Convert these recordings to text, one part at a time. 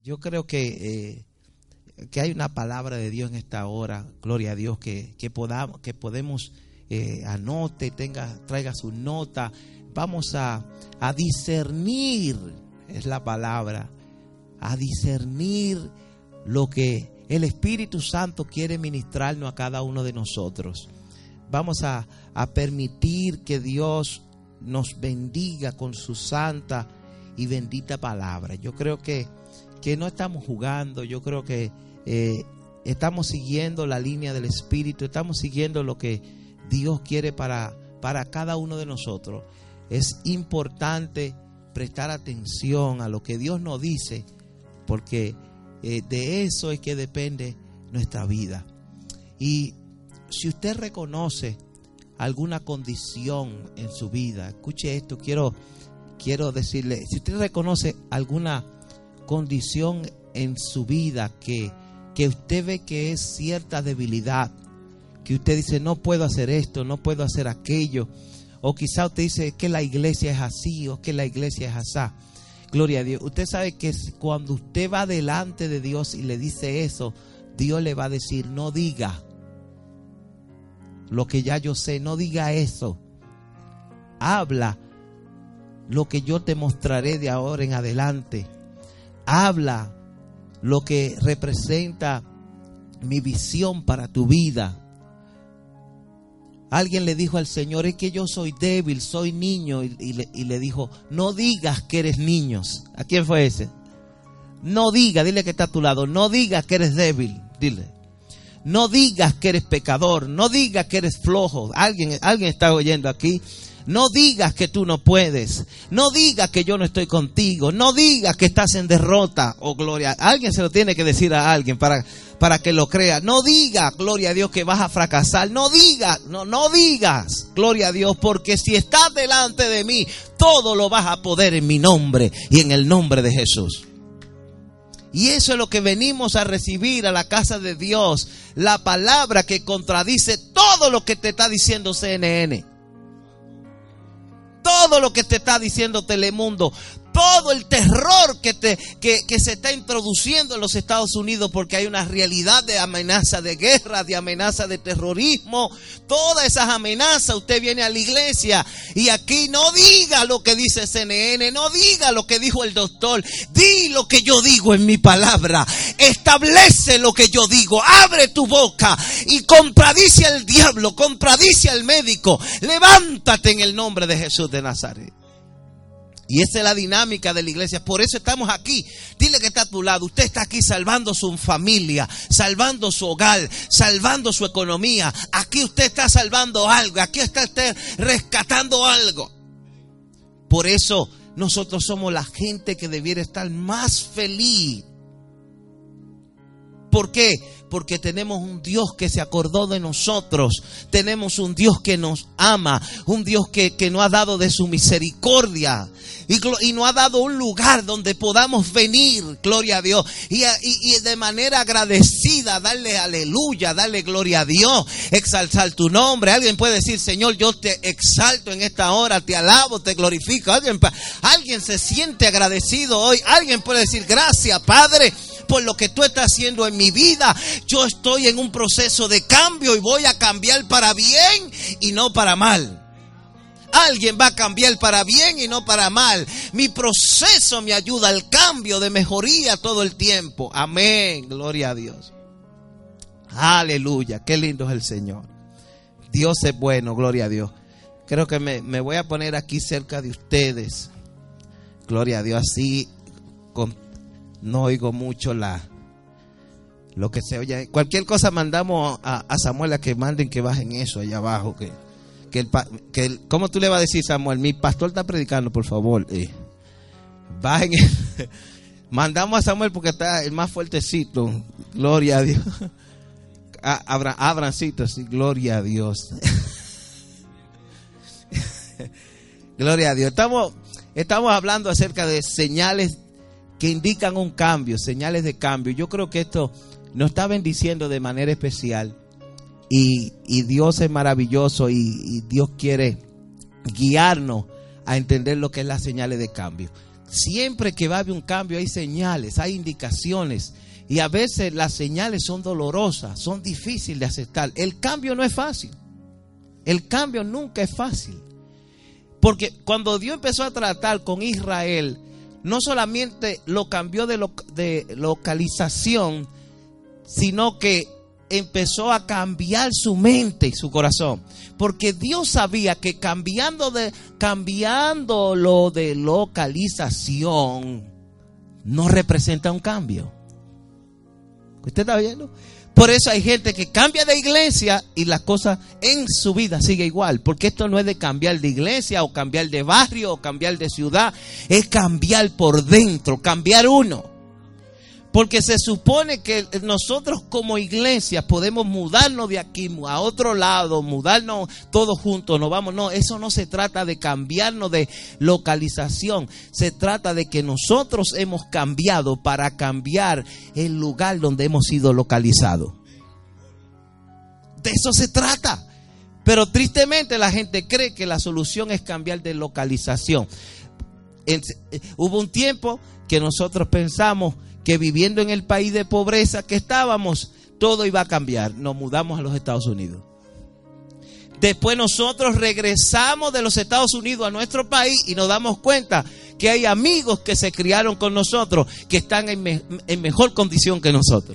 Yo creo que hay una palabra de Dios en esta hora, gloria a Dios, que podemos, anote, traiga su nota. Vamos a discernir, es la palabra, a discernir lo que el Espíritu Santo quiere ministrarnos a cada uno de nosotros. Vamos a permitir que Dios nos bendiga con su santa y bendita palabra. Yo creo que no estamos jugando, yo creo que estamos siguiendo la línea del Espíritu, estamos siguiendo lo que Dios quiere para cada uno de nosotros. Es importante prestar atención a lo que Dios nos dice, porque de eso es que depende nuestra vida. Y si usted reconoce alguna condición en su vida, escuche esto, quiero decirle, si usted reconoce alguna condición en su vida que usted ve que es cierta debilidad, que usted dice no puedo hacer esto, no puedo hacer aquello, o quizá usted dice que la iglesia es así o que la iglesia es asá. Gloria a Dios. Usted sabe que cuando usted va delante de Dios y le dice eso, Dios le va a decir no diga lo que ya yo sé, no diga eso. Habla lo que yo te mostraré de ahora en adelante. Habla lo que representa mi visión para tu vida. Alguien le dijo al Señor, es que yo soy débil, soy niño, y le dijo, no digas que eres niño. ¿A quién fue ese? No digas, dile que está a tu lado, no digas que eres débil, dile. No digas que eres pecador, no digas que eres flojo. Alguien está oyendo aquí. No digas que tú no puedes. No digas que yo no estoy contigo. No digas que estás en derrota. Oh, gloria. Alguien se lo tiene que decir a alguien para que lo crea. No digas, gloria a Dios, que vas a fracasar. No digas, no digas, gloria a Dios, porque si estás delante de mí, todo lo vas a poder en mi nombre y en el nombre de Jesús. Y eso es lo que venimos a recibir a la casa de Dios. La palabra que contradice todo lo que te está diciendo CNN. Todo lo que te está diciendo Telemundo. Todo el terror que se está introduciendo en los Estados Unidos, porque hay una realidad de amenaza de guerra, de amenaza de terrorismo. Todas esas amenazas, usted viene a la iglesia y aquí no diga lo que dice CNN, no diga lo que dijo el doctor. Di lo que yo digo en mi palabra. Establece lo que yo digo. Abre tu boca y contradice al diablo, contradice al médico. Levántate en el nombre de Jesús de Nazaret. Y esa es la dinámica de la iglesia. Por eso estamos aquí. Dile que está a tu lado. Usted está aquí salvando su familia, salvando su hogar, salvando su economía. Aquí usted está salvando algo. Aquí está usted rescatando algo. Por eso nosotros somos la gente que debiera estar más feliz. ¿Por qué? Porque tenemos un Dios que se acordó de nosotros. Tenemos un Dios que nos ama. Un Dios que nos ha dado de su misericordia. Y nos ha dado un lugar donde podamos venir, gloria a Dios. Y de manera agradecida, darle aleluya, darle gloria a Dios. Exaltar tu nombre. Alguien puede decir, Señor, yo te exalto en esta hora. Te alabo, te glorifico. Alguien se siente agradecido hoy. Alguien puede decir, gracias, Padre, por lo que tú estás haciendo en mi vida. Yo estoy en un proceso de cambio y voy a cambiar para bien y no para mal. Alguien va a cambiar para bien y no para mal. Mi proceso me ayuda al cambio de mejoría todo el tiempo. Amén, gloria a Dios. Aleluya, qué lindo es el Señor. Dios es bueno, gloria a Dios. Creo que me voy a poner aquí cerca de ustedes. Gloria a Dios, así no oigo mucho lo que se oye. Cualquier cosa mandamos a Samuel a que manden que bajen eso allá abajo. ¿Cómo tú le vas a decir, Samuel? Mi pastor está predicando, por favor. Bajen. Mandamos a Samuel porque está el más fuertecito. Gloria a Dios. Abrancito, sí, gloria a Dios. Gloria a Dios. Estamos hablando acerca de señales que indican un cambio, señales de cambio. Yo creo que esto nos está bendiciendo de manera especial. Y Dios es maravilloso y Dios quiere guiarnos a entender lo que es las señales de cambio. siempre que va a haber un cambio hay señales, hay indicaciones. Y a veces las señales son dolorosas, son difíciles de aceptar. El cambio no es fácil. El cambio nunca es fácil. Porque cuando Dios empezó a tratar con Israel, no solamente lo cambió de localización, sino que empezó a cambiar su mente y su corazón. Porque Dios sabía que cambiándolo de localización no representa un cambio. ¿Usted está viendo? Por eso hay gente que cambia de iglesia y las cosas en su vida sigue igual. Porque esto no es de cambiar de iglesia o cambiar de barrio o cambiar de ciudad. Es cambiar por dentro, cambiar uno. Porque se supone que nosotros como iglesia podemos mudarnos de aquí a otro lado, mudarnos todos juntos, nos vamos. No, eso no se trata de cambiarnos de localización. Se trata de que nosotros hemos cambiado para cambiar el lugar donde hemos sido localizados. De eso se trata. Pero tristemente la gente cree que la solución es cambiar de localización. Hubo un tiempo que nosotros pensamos que viviendo en el país de pobreza que estábamos, todo iba a cambiar. Nos mudamos a los Estados Unidos. Después nosotros regresamos de los Estados Unidos a nuestro país y nos damos cuenta que hay amigos que se criaron con nosotros que están en mejor condición que nosotros.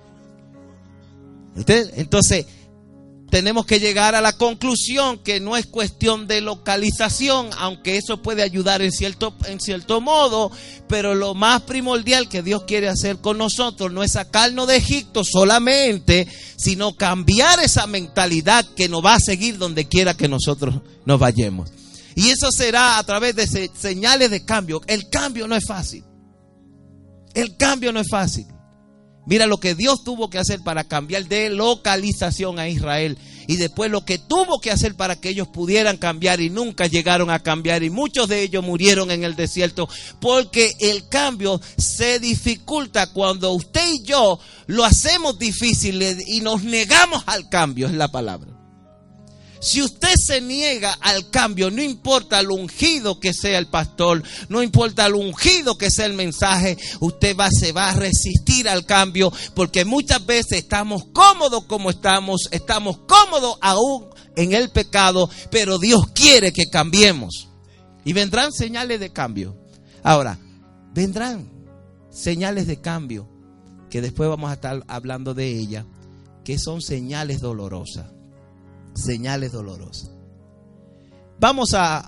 Entonces tenemos que llegar a la conclusión que no es cuestión de localización, aunque eso puede ayudar en cierto modo, pero lo más primordial que Dios quiere hacer con nosotros no es sacarnos de Egipto solamente, sino cambiar esa mentalidad que nos va a seguir donde quiera que nosotros nos vayamos. Y eso será a través de señales de cambio. El cambio no es fácil. El cambio no es fácil. Mira lo que Dios tuvo que hacer para cambiar de localización a Israel. Y después lo que tuvo que hacer para que ellos pudieran cambiar y nunca llegaron a cambiar. Y muchos de ellos murieron en el desierto. Porque el cambio se dificulta cuando usted y yo lo hacemos difícil y nos negamos al cambio, es la palabra. Si usted se niega al cambio, no importa lo ungido que sea el pastor, no importa lo ungido que sea el mensaje, usted se va a resistir al cambio, porque muchas veces estamos cómodos como estamos cómodos aún en el pecado, pero Dios quiere que cambiemos. Y vendrán señales de cambio. Ahora, vendrán señales de cambio, que después vamos a estar hablando de ellas, que son señales dolorosas. Señales dolorosas. Vamos a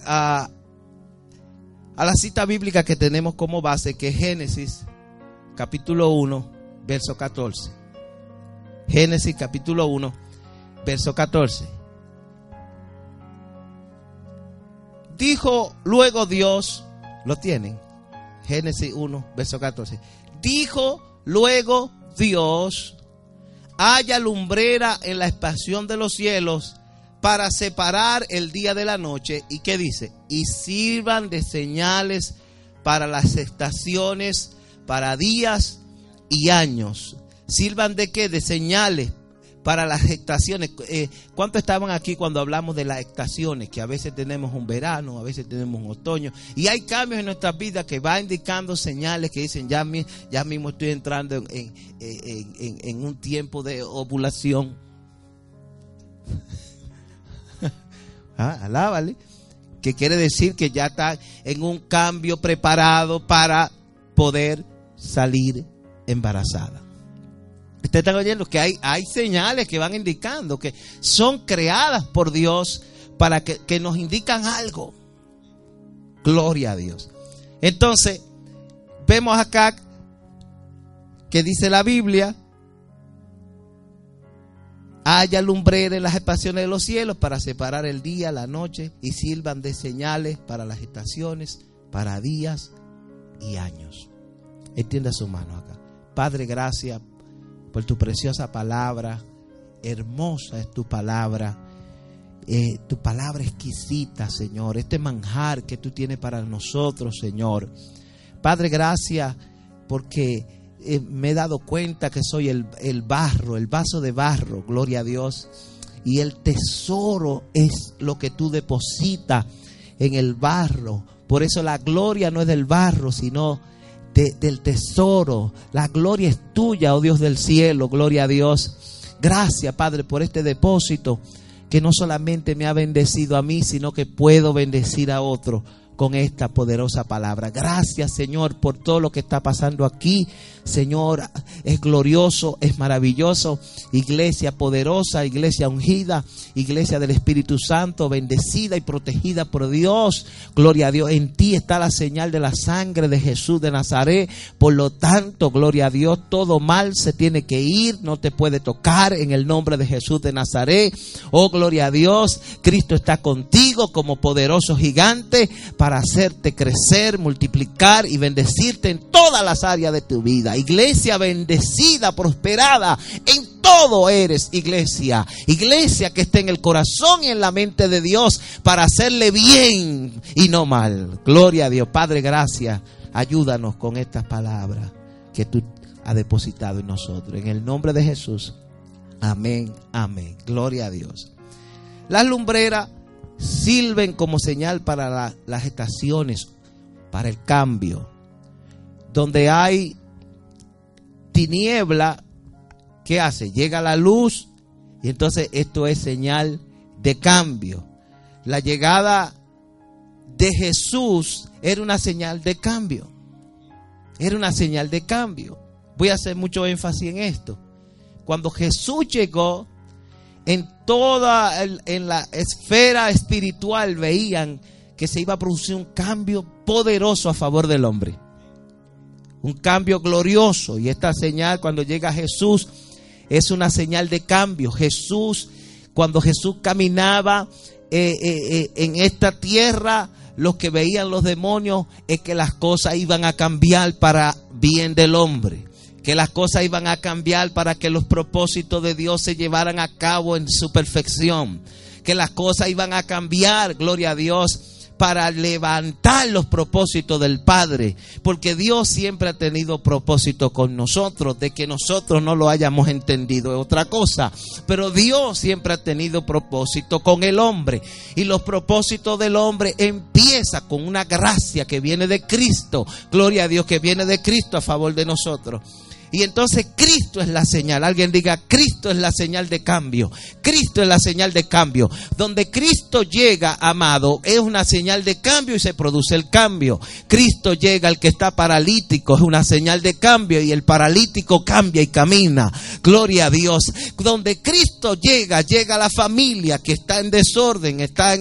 la cita bíblica que tenemos como base, que es Génesis capítulo 1 verso 14. Génesis capítulo 1 verso 14. Dijo luego Dios, ¿lo tienen? Génesis 1 verso 14. Dijo luego Dios: haya lumbrera en la expansión de los cielos para separar el día de la noche. ¿Y qué dice? Y sirvan de señales para las estaciones, para días y años. ¿Sirvan de qué? De señales para las estaciones. ¿Cuántos estaban aquí cuando hablamos de las estaciones? Que a veces tenemos un verano, a veces tenemos un otoño. Y hay cambios en nuestras vidas que va indicando señales que dicen, ya mismo estoy entrando en un tiempo de ovulación. Alábale. Que quiere decir que ya está en un cambio preparado para poder salir embarazada. Usted está oyendo que hay señales que van indicando que son creadas por Dios para que nos indican algo. Gloria a Dios. Entonces, vemos acá que dice la Biblia: haya lumbrera en las expansiones de los cielos para separar el día, la noche, y sirvan de señales para las estaciones, para días y años. Extienda su mano acá. Padre, gracias por tu preciosa palabra. Hermosa es tu palabra exquisita, Señor. Este manjar que tú tienes para nosotros, Señor. Padre, gracias porque me he dado cuenta que soy el barro, el vaso de barro, gloria a Dios. Y el tesoro es lo que tú depositas en el barro. Por eso la gloria no es del barro, sino del tesoro. La gloria es tuya, oh Dios del cielo. Gloria a Dios. Gracias, Padre, por este depósito que no solamente me ha bendecido a mí, sino que puedo bendecir a otro con esta poderosa palabra. Gracias, Señor, por todo lo que está pasando aquí. Señor, es glorioso, es maravilloso. Iglesia poderosa, iglesia ungida, iglesia del Espíritu Santo, bendecida y protegida por Dios. Gloria a Dios. En ti está la señal de la sangre de Jesús de Nazaret. Por lo tanto, gloria a Dios, todo mal se tiene que ir, no te puede tocar en el nombre de Jesús de Nazaret. Oh, gloria a Dios. Cristo está contigo como poderoso gigante para hacerte crecer, multiplicar y bendecirte en todas las áreas de tu vida. Iglesia bendecida, prosperada, en todo eres iglesia. Iglesia que esté en el corazón y en la mente de Dios para hacerle bien y no mal. Gloria a Dios. Padre, gracias. Ayúdanos con estas palabras que tú has depositado en nosotros. En el nombre de Jesús. Amén, amén. Gloria a Dios. Las lumbreras sirven como señal para las estaciones, para el cambio. Donde hay tiniebla, ¿qué hace? Llega la luz y entonces esto es señal de cambio. La llegada de Jesús era una señal de cambio. Era una señal de cambio. Voy a hacer mucho énfasis en esto. Cuando Jesús llegó, en la esfera espiritual veían que se iba a producir un cambio poderoso a favor del hombre. Un cambio glorioso. Y esta señal, cuando llega Jesús, es una señal de cambio. Cuando Jesús caminaba en esta tierra, los que veían los demonios es que las cosas iban a cambiar para bien del hombre. Que las cosas iban a cambiar para que los propósitos de Dios se llevaran a cabo en su perfección. Que las cosas iban a cambiar, gloria a Dios, para levantar los propósitos del Padre. Porque Dios siempre ha tenido propósito con nosotros. De que nosotros no lo hayamos entendido es otra cosa. Pero Dios siempre ha tenido propósito con el hombre. Y los propósitos del hombre empiezan con una gracia que viene de Cristo. Gloria a Dios, que viene de Cristo a favor de nosotros. Y entonces Cristo es la señal. Alguien diga, Cristo es la señal de cambio. Cristo es la señal de cambio. Donde Cristo llega, amado, es una señal de cambio y se produce el cambio. Cristo llega, el que está paralítico, es una señal de cambio y el paralítico cambia y camina. Gloria a Dios. Donde Cristo llega la familia que está en desorden,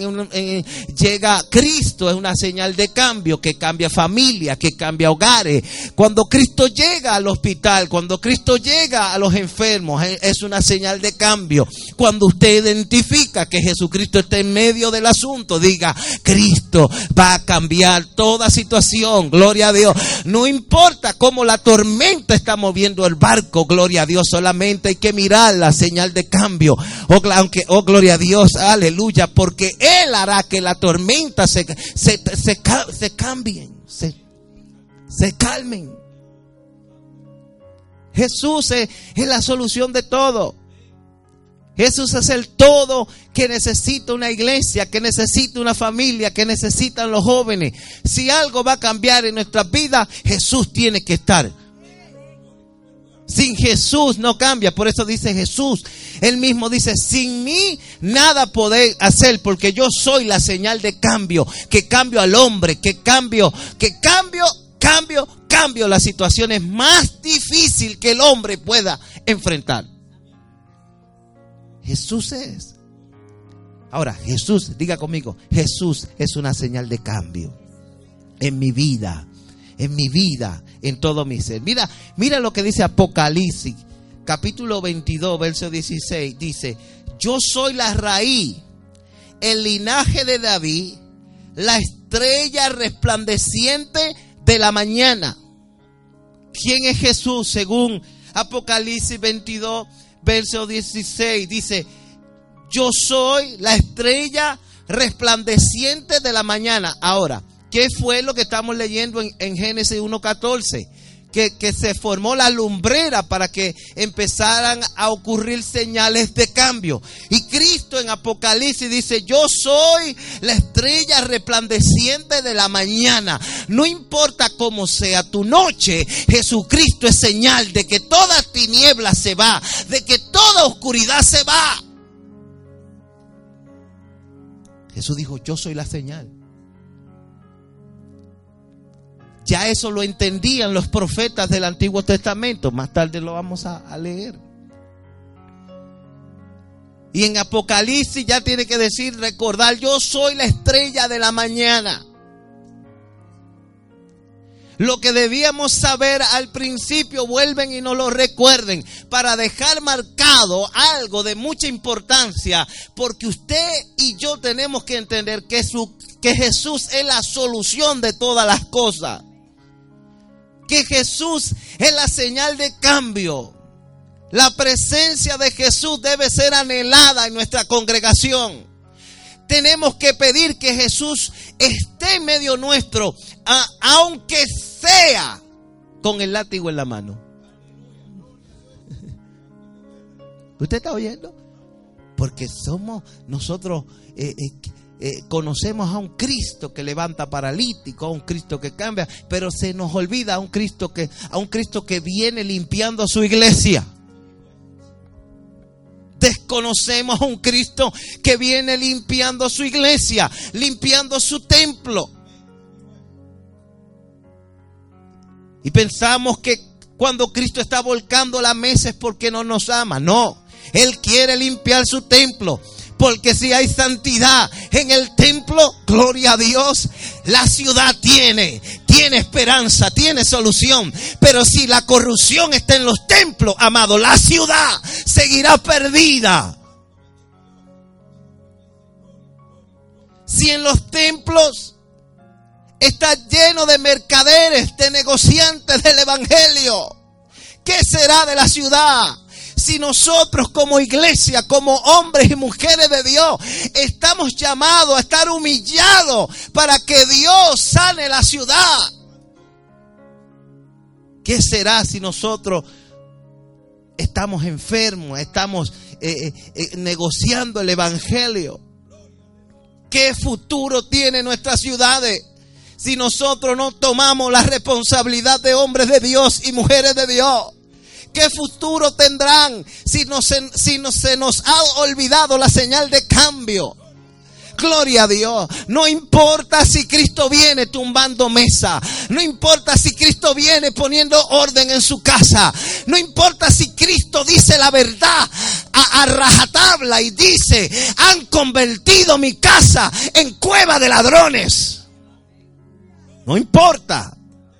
llega Cristo, es una señal de cambio que cambia familia, que cambia hogares. Cuando Cristo llega al hospital, cuando Cristo llega a los enfermos, es una señal de cambio. Cuando usted identifica que Jesucristo está en medio del asunto, diga, Cristo va a cambiar toda situación. Gloria a Dios. No importa cómo la tormenta está moviendo el barco, gloria a Dios, solamente hay que mirar la señal de cambio. Oh, gloria a Dios, aleluya, porque Él hará que la tormenta se cambien, se calmen. Jesús es la solución de todo. Jesús es el todo que necesita una iglesia, que necesita una familia, que necesitan los jóvenes. Si algo va a cambiar en nuestras vidas, Jesús tiene que estar. Sin Jesús no cambia. Por eso dice Jesús, Él mismo dice, sin mí nada podéis hacer, porque yo soy la señal de cambio, que cambio al hombre, que cambio las situaciones más difíciles que el hombre pueda enfrentar. Jesús es. Ahora, Jesús, diga conmigo, Jesús es una señal de cambio en mi vida, en todo mi ser. Mira lo que dice Apocalipsis, capítulo 22, verso 16. Dice, yo soy la raíz, el linaje de David, la estrella resplandeciente de la mañana. ¿Quién es Jesús? Según Apocalipsis 22, verso 16, dice, yo soy la estrella resplandeciente de la mañana. Ahora, ¿qué fue lo que estamos leyendo en Génesis 1:14? que se formó la lumbrera para que empezaran a ocurrir señales de cambio. Y Cristo en Apocalipsis dice: yo soy la estrella resplandeciente de la mañana. No importa cómo sea tu noche, Jesucristo es señal de que toda tiniebla se va, de que toda oscuridad se va. Jesús dijo: yo soy la señal. Ya eso lo entendían los profetas del Antiguo Testamento. Más tarde lo vamos a leer. Y en Apocalipsis ya tiene que decir, recordar: yo soy la estrella de la mañana. Lo que debíamos saber al principio, vuelven y nos lo recuerden, para dejar marcado algo de mucha importancia, porque usted y yo tenemos que entender que Jesús es la solución de todas las cosas. Que Jesús es la señal de cambio. La presencia de Jesús debe ser anhelada en nuestra congregación. Tenemos que pedir que Jesús esté en medio nuestro, aunque sea con el látigo en la mano. ¿Usted está oyendo? Porque nosotros conocemos a un Cristo que levanta paralítico, a un Cristo que cambia, pero se nos olvida a un Cristo que viene limpiando a su iglesia. Desconocemos a un Cristo que viene limpiando su iglesia, limpiando su templo. Y pensamos que cuando Cristo está volcando la mesa es porque no nos ama. No, Él quiere limpiar su templo. Porque si hay santidad en el templo, gloria a Dios, la ciudad tiene esperanza, tiene solución. Pero si la corrupción está en los templos, amado, la ciudad seguirá perdida. Si en los templos está lleno de mercaderes, de negociantes del evangelio, ¿qué será de la ciudad? Si nosotros como iglesia, como hombres y mujeres de Dios, estamos llamados a estar humillados para que Dios sane la ciudad, ¿qué será si nosotros estamos enfermos, estamos negociando el evangelio? ¿Qué futuro tienen nuestras ciudades si nosotros no tomamos la responsabilidad de hombres de Dios y mujeres de Dios? ¿Qué futuro tendrán si se nos ha olvidado la señal de cambio? Gloria a Dios. No importa si Cristo viene tumbando mesa. No importa si Cristo viene poniendo orden en su casa. No importa si Cristo dice la verdad a rajatabla y dice: han convertido mi casa en cueva de ladrones. No importa.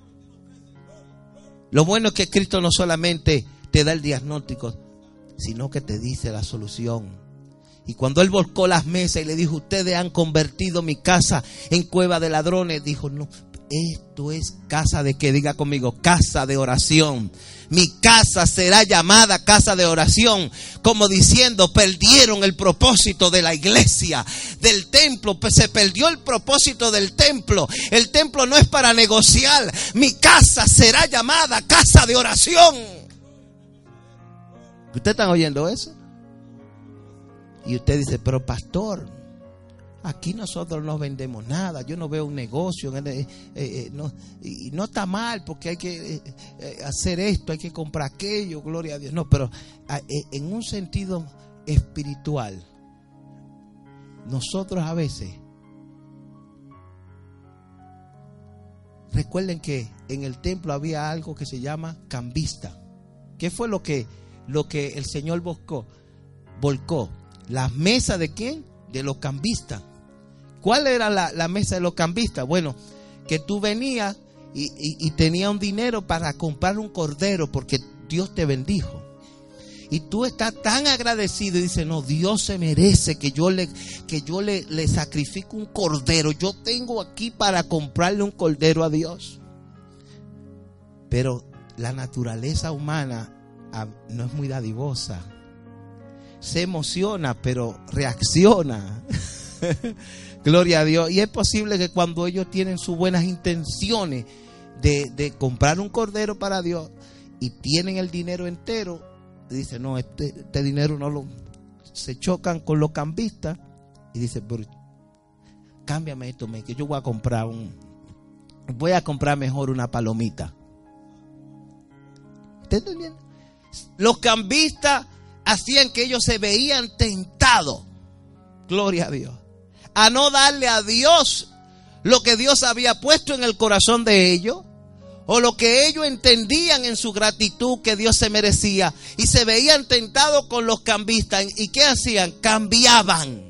Lo bueno es que Cristo no solamente te da el diagnóstico, sino que te dice la solución. Y cuando Él volcó las mesas y le dijo: ustedes han convertido mi casa en cueva de ladrones, dijo: no, esto es casa de qué, diga conmigo, casa de oración. Mi casa será llamada casa de oración, como diciendo, perdieron el propósito de la iglesia, del templo, pues se perdió el propósito del templo. El templo no es para negociar. Mi casa será llamada casa de oración. ¿Ustedes están oyendo eso? Y usted dice: pero pastor, aquí nosotros no vendemos nada, yo no veo un negocio, y no está mal porque hay que hacer esto, hay que comprar aquello, gloria a Dios. No, pero en un sentido espiritual, nosotros a veces, recuerden que en el templo había algo que se llama cambista. ¿Qué fue lo que el Señor volcó? ¿Las mesas de quién? De los cambistas. ¿Cuál era la mesa de los cambistas? Bueno, que tú venías y tenías un dinero para comprar un cordero porque Dios te bendijo. Y tú estás tan agradecido y dices: no, Dios se merece que yo le sacrifique un cordero. Yo tengo aquí para comprarle un cordero a Dios. Pero la naturaleza humana no es muy dadivosa. Se emociona, pero reacciona. Gloria a Dios. Y es posible que cuando ellos tienen sus buenas intenciones de comprar un cordero para Dios y tienen el dinero entero, dice, no, este dinero no lo... Se chocan con los cambistas y dice, pero cámbiame esto, que yo voy a comprar mejor una palomita. ¿Está entendiendo? Los cambistas hacían que ellos se veían tentados, gloria a Dios, a no darle a Dios lo que Dios había puesto en el corazón de ellos, o lo que ellos entendían en su gratitud que Dios se merecía, y se veían tentados con los cambistas. ¿Y qué hacían? Cambiaban,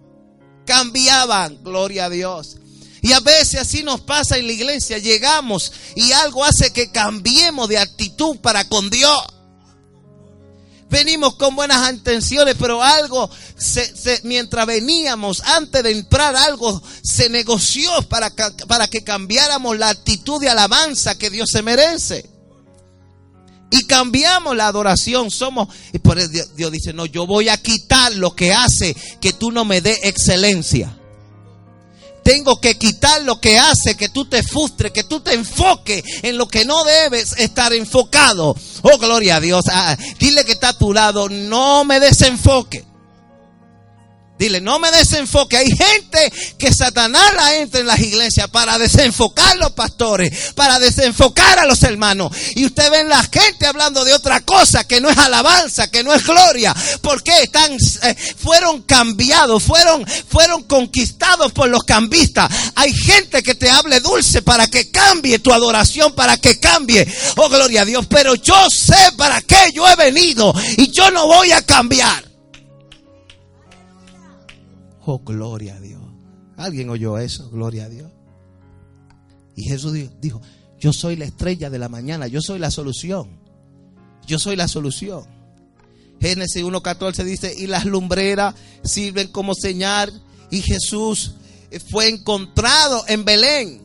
gloria a Dios. Y a veces así nos pasa en la iglesia, llegamos y algo hace que cambiemos de actitud para con Dios. Venimos con buenas intenciones, pero algo, mientras veníamos, antes de entrar, algo se negoció para que cambiáramos la actitud de alabanza que Dios se merece. Y cambiamos la adoración. Y por eso Dios dice, no, yo voy a quitar lo que hace que tú no me des excelencia. Tengo que quitar lo que hace que tú te frustres, que tú te enfoques en lo que no debes estar enfocado. Oh, gloria a Dios. Dile que está a tu lado, no me desenfoque. Dile, no me desenfoque. Hay gente que Satanás la entra en las iglesias para desenfocar a los pastores, para desenfocar a los hermanos. Y usted ve la gente hablando de otra cosa que no es alabanza, que no es gloria. Porque fueron cambiados, fueron conquistados por los cambistas. Hay gente que te hable dulce para que cambie tu adoración, para que cambie. Oh, gloria a Dios. Pero yo sé para qué yo he venido y yo no voy a cambiar. Oh, gloria a Dios. ¿Alguien oyó eso? Gloria a Dios. Y Jesús dijo, yo soy la estrella de la mañana, yo soy la solución. Yo soy la solución. Génesis 1:14 dice, y las lumbreras sirven como señal. Y Jesús fue encontrado en Belén.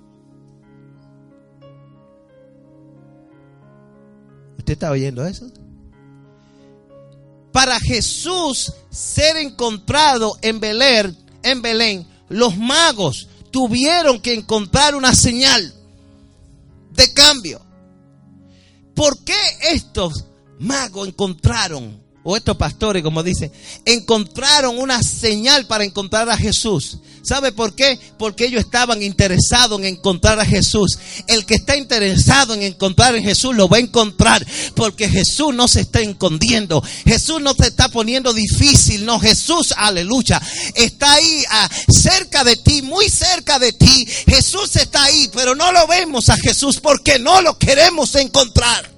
¿Usted está oyendo eso? Para Jesús ser encontrado en Belén, los magos tuvieron que encontrar una señal de cambio. ¿Por qué estos magos encontraron, o estos pastores, como dicen, encontraron una señal para encontrar a Jesús? ¿Sabe por qué? Porque ellos estaban interesados en encontrar a Jesús. El que está interesado en encontrar a Jesús lo va a encontrar, porque Jesús no se está escondiendo. Jesús no se está poniendo difícil. No, Jesús, aleluya, está ahí cerca de ti, muy cerca de ti. Jesús está ahí, pero no lo vemos a Jesús porque no lo queremos encontrar.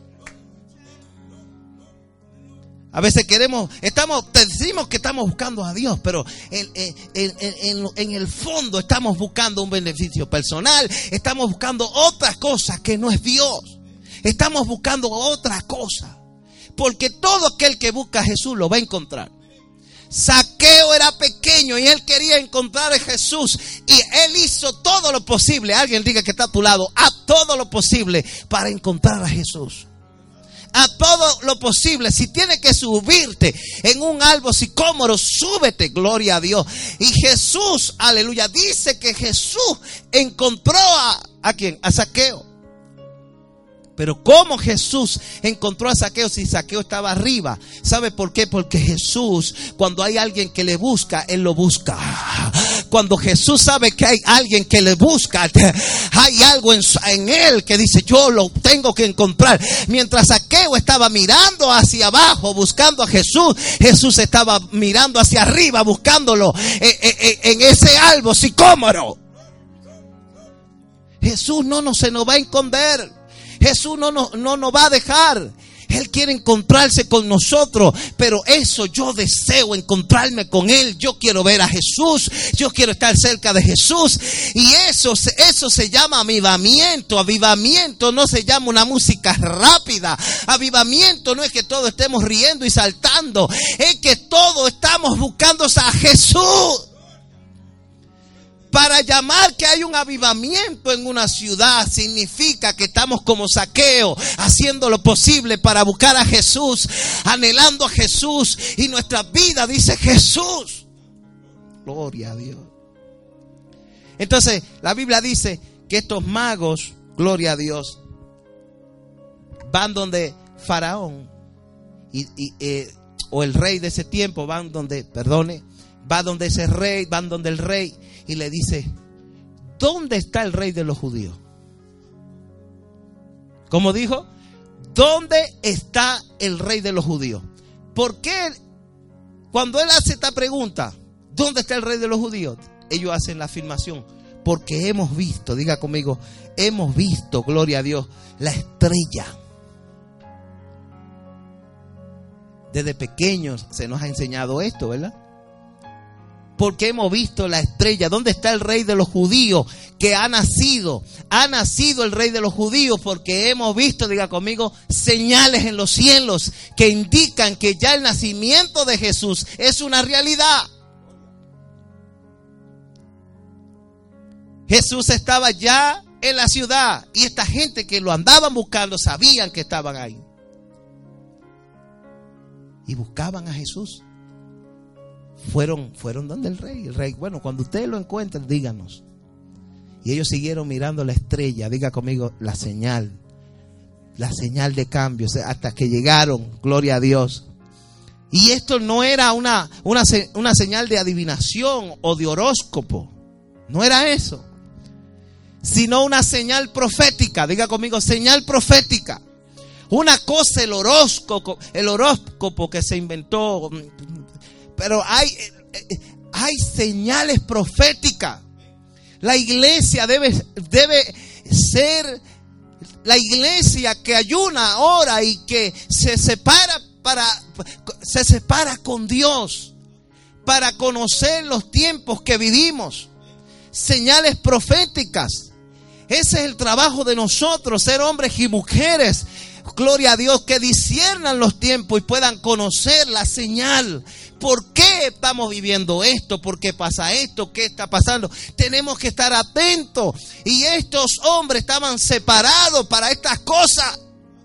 A veces decimos que estamos buscando a Dios, pero en el fondo estamos buscando un beneficio personal, estamos buscando otras cosas que no es Dios, estamos buscando otra cosa, porque todo aquel que busca a Jesús lo va a encontrar. Zaqueo era pequeño y él quería encontrar a Jesús, y él hizo todo lo posible, alguien diga que está a tu lado, a todo lo posible para encontrar a Jesús. A todo lo posible. Si tienes que subirte en un árbol sicómoro, súbete, gloria a Dios. Y Jesús, aleluya, dice que Jesús encontró ¿a quién? A Zaqueo. Pero ¿cómo Jesús encontró a Zaqueo si Zaqueo estaba arriba? ¿Sabe por qué? Porque Jesús, cuando hay alguien que le busca, Él lo busca. Cuando Jesús sabe que hay alguien que le busca, hay algo en Él que dice, yo lo tengo que encontrar. Mientras Zaqueo estaba mirando hacia abajo buscando a Jesús, Jesús estaba mirando hacia arriba buscándolo en ese árbol sicómoro. Jesús no se nos va a esconder. Jesús no nos va a dejar. Él quiere encontrarse con nosotros, pero eso yo deseo encontrarme con Él. Yo quiero ver a Jesús, yo quiero estar cerca de Jesús, y eso se llama avivamiento. Avivamiento no se llama una música rápida. Avivamiento no es que todos estemos riendo y saltando, es que todos estamos buscando a Jesús. Para llamar que hay un avivamiento en una ciudad significa que estamos como Zaqueo, haciendo lo posible para buscar a Jesús, anhelando a Jesús, y nuestra vida dice Jesús. Gloria a Dios. Entonces la Biblia dice que estos magos, gloria a Dios, van donde Faraón o el rey de ese tiempo, va donde ese rey, van donde el rey y le dice: ¿dónde está el rey de los judíos? ¿Cómo dijo? ¿Dónde está el rey de los judíos? ¿Por qué cuando él hace esta pregunta, ¿dónde está el rey de los judíos?, ellos hacen la afirmación: porque hemos visto, diga conmigo, hemos visto, gloria a Dios, la estrella. Desde pequeños se nos ha enseñado esto, ¿verdad? Porque hemos visto la estrella. ¿Dónde está el rey de los judíos que ha nacido? Ha nacido el rey de los judíos porque hemos visto, diga conmigo, señales en los cielos que indican que ya el nacimiento de Jesús es una realidad. Jesús estaba ya en la ciudad y esta gente que lo andaban buscando sabían que estaban ahí. Y buscaban a Jesús. Fueron donde el rey. El rey, bueno, cuando ustedes lo encuentren, díganos. Y ellos siguieron mirando la estrella, diga conmigo, la señal de cambio, hasta que llegaron, gloria a Dios. Y esto no era una señal de adivinación o de horóscopo, no era eso, sino una señal profética, diga conmigo, señal profética. Una cosa el horóscopo que se inventó, pero hay señales proféticas. La iglesia debe ser la iglesia que ayuna, ora y que se separa con Dios para conocer los tiempos que vivimos. Señales proféticas. Ese es el trabajo de nosotros, ser hombres y mujeres, gloria a Dios, que disciernan los tiempos y puedan conocer la señal. ¿Por qué estamos viviendo esto? ¿Por qué pasa esto? ¿Qué está pasando? Tenemos que estar atentos. Y estos hombres estaban separados para estas cosas.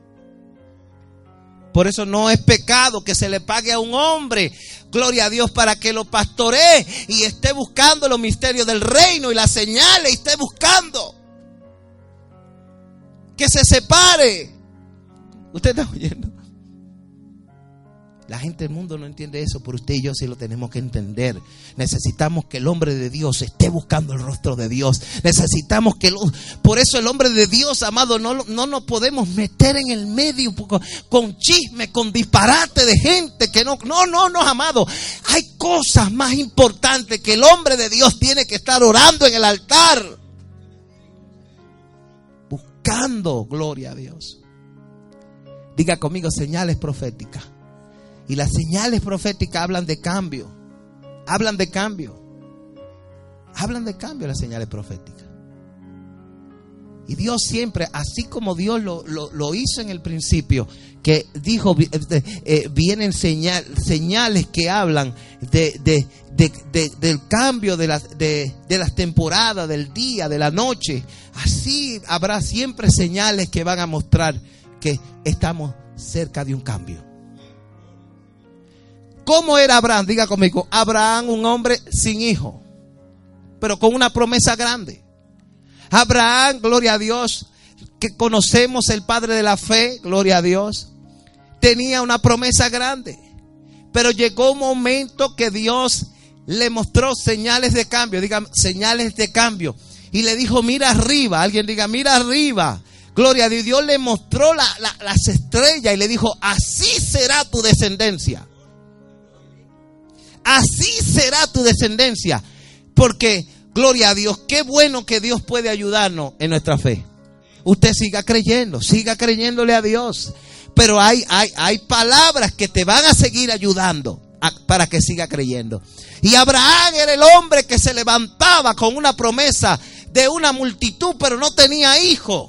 Por eso no es pecado que se le pague a un hombre, gloria a Dios, para que lo pastoree y esté buscando los misterios del reino y las señales y esté buscando. Que se separe. ¿Usted está oyendo? La gente del mundo no entiende eso, pero usted y yo sí lo tenemos que entender. Necesitamos que el hombre de Dios esté buscando el rostro de Dios. Necesitamos por eso el hombre de Dios, amado, no nos podemos meter en el medio con chisme, con disparate de gente que no, amado. Hay cosas más importantes que el hombre de Dios tiene que estar orando en el altar. Buscando, gloria a Dios. Diga conmigo, señales proféticas. Y las señales proféticas hablan de cambio. Hablan de cambio las señales proféticas. Y Dios siempre, así como Dios lo hizo en el principio, que dijo, vienen señales que hablan del cambio de las temporadas, del día, de la noche. Así habrá siempre señales que van a mostrar que estamos cerca de un cambio. ¿Cómo era Abraham? Diga conmigo, Abraham, un hombre sin hijo, pero con una promesa grande. Abraham, gloria a Dios, que conocemos el padre de la fe, gloria a Dios, tenía una promesa grande. Pero llegó un momento que Dios le mostró señales de cambio, diga señales de cambio. Y le dijo, mira arriba, alguien diga, mira arriba. Gloria a Dios, Dios le mostró las estrellas y le dijo, así será tu descendencia. Así será tu descendencia. Porque, gloria a Dios, qué bueno que Dios puede ayudarnos en nuestra fe. Usted siga creyéndole a Dios. Pero hay palabras que te van a seguir ayudando para que siga creyendo. Y Abraham era el hombre que se levantaba con una promesa de una multitud, pero no tenía hijo.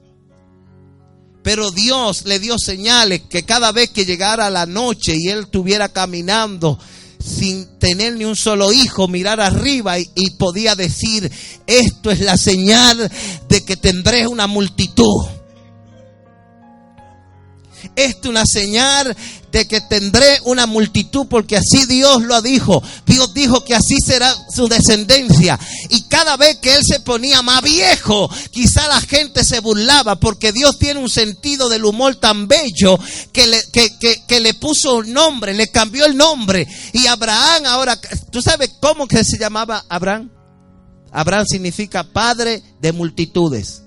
Pero Dios le dio señales que cada vez que llegara la noche y él estuviera caminando sin tener ni un solo hijo, mirar arriba y podía decir, esto es la señal de que tendré una multitud. Esta es una señal de que tendré una multitud, porque así Dios lo dijo. Dios dijo que así será su descendencia. Y cada vez que él se ponía más viejo, quizá la gente se burlaba, porque Dios tiene un sentido del humor tan bello que le puso un nombre, le cambió el nombre. Y Abraham ahora, ¿tú sabes cómo que se llamaba Abraham? Abraham significa padre de multitudes.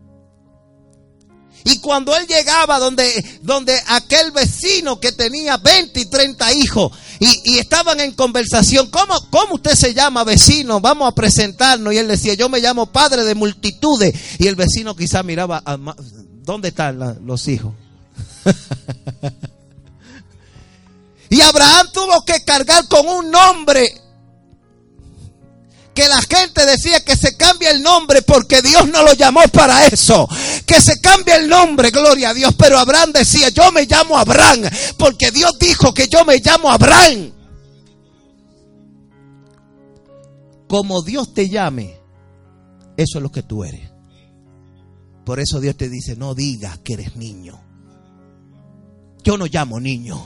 Y cuando él llegaba donde aquel vecino que tenía 20 y 30 hijos y estaban en conversación, ¿cómo usted se llama, vecino? Vamos a presentarnos. Y él decía, yo me llamo padre de multitudes. Y el vecino quizá miraba, ¿dónde están los hijos? Y Abraham tuvo que cargar con un nombre que la gente decía que se cambie el nombre, porque Dios no lo llamó para eso. Que se cambie el nombre, gloria a Dios. Pero Abraham decía, yo me llamo Abraham, porque Dios dijo que yo me llamo Abraham. Como Dios te llame, eso es lo que tú eres. Por eso Dios te dice, no digas que eres niño. Yo no llamo niños.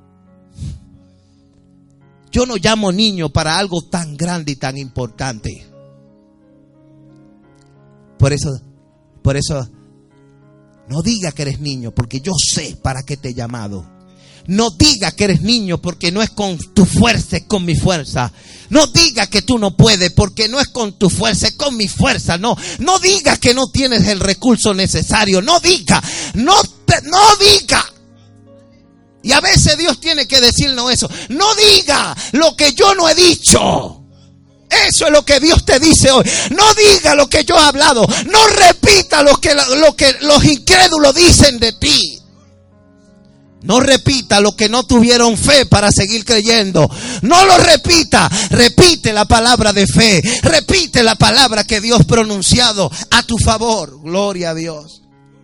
Yo no llamo niño para algo tan grande y tan importante. Por eso, no diga que eres niño, porque yo sé para qué te he llamado. No diga que eres niño, porque no es con tu fuerza, es con mi fuerza. No diga que tú no puedes, porque no es con tu fuerza, es con mi fuerza. No diga que no tienes el recurso necesario. No diga. Y a veces Dios tiene que decirnos eso. No diga lo que yo no he dicho. Eso es lo que Dios te dice hoy. No diga lo que yo he hablado. No repita lo que los incrédulos dicen de ti. No repita lo que no tuvieron fe para seguir creyendo. No lo repita. Repite la palabra de fe. Repite la palabra que Dios ha pronunciado a tu favor. Gloria a Dios.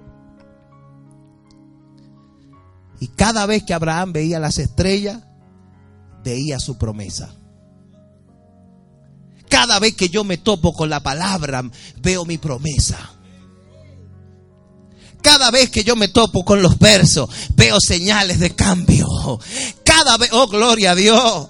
Y cada vez que Abraham veía las estrellas, veía su promesa. Cada vez que yo me topo con la palabra, veo mi promesa. Cada vez que yo me topo con los versos, veo señales de cambio. Cada vez, oh gloria a Dios.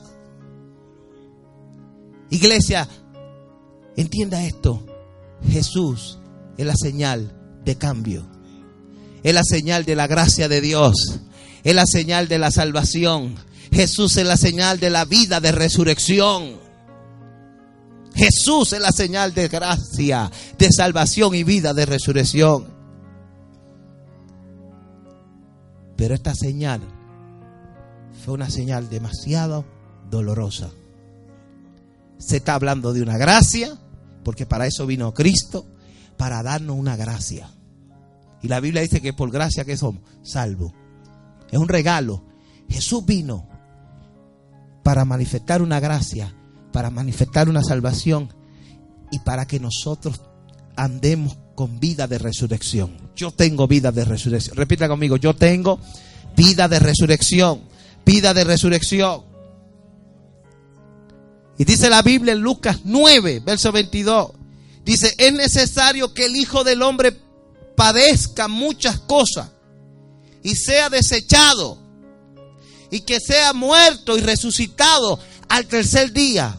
Iglesia, entienda esto. Jesús es la señal de cambio. Es la señal de la gracia de Dios. Es la señal de la salvación. Jesús es la señal de la vida de resurrección. Jesús es la señal de gracia, de salvación y vida de resurrección. Pero esta señal fue una señal demasiado dolorosa. Se está hablando de una gracia, porque para eso vino Cristo, para darnos una gracia. Y la Biblia dice que por gracia que somos salvos. Es un regalo. Jesús vino para manifestar una gracia, para manifestar una salvación y para que nosotros andemos con vida de resurrección. Yo tengo vida de resurrección. Repita conmigo, yo tengo vida de resurrección. Vida de resurrección. Y dice la Biblia en Lucas 9, verso 22. Dice, es necesario que el Hijo del Hombre padezca muchas cosas y sea desechado y que sea muerto y resucitado al tercer día.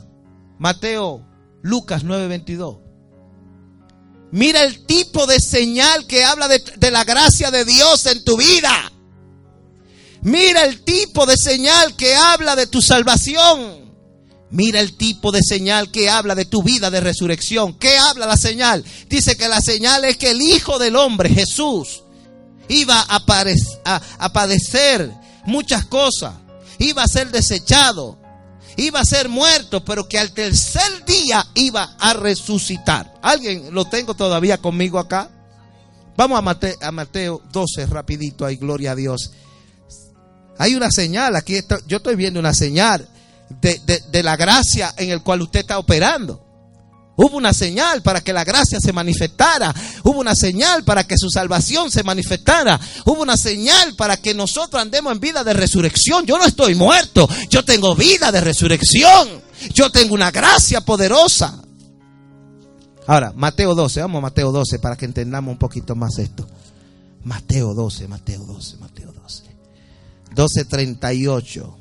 Lucas 9:22. Mira el tipo de señal que habla de la gracia de Dios en tu vida. Mira el tipo de señal que habla de tu salvación. Mira el tipo de señal que habla de tu vida de resurrección. ¿Qué habla la señal? Dice que la señal es que el Hijo del Hombre, Jesús, iba a padecer muchas cosas. Iba a ser desechado. Iba a ser muerto, pero que al tercer día iba a resucitar. ¿Alguien lo tengo todavía conmigo acá? Vamos a Mateo 12 rapidito ahí, gloria a Dios. Hay una señal aquí, yo estoy viendo una señal de la gracia en el cual usted está operando. Hubo una señal para que la gracia se manifestara. Hubo una señal para que su salvación se manifestara. Hubo una señal para que nosotros andemos en vida de resurrección. Yo no estoy muerto. Yo tengo vida de resurrección. Yo tengo una gracia poderosa. Ahora, Mateo 12. Vamos a Mateo 12 para que entendamos un poquito más esto. Mateo 12. 12:38.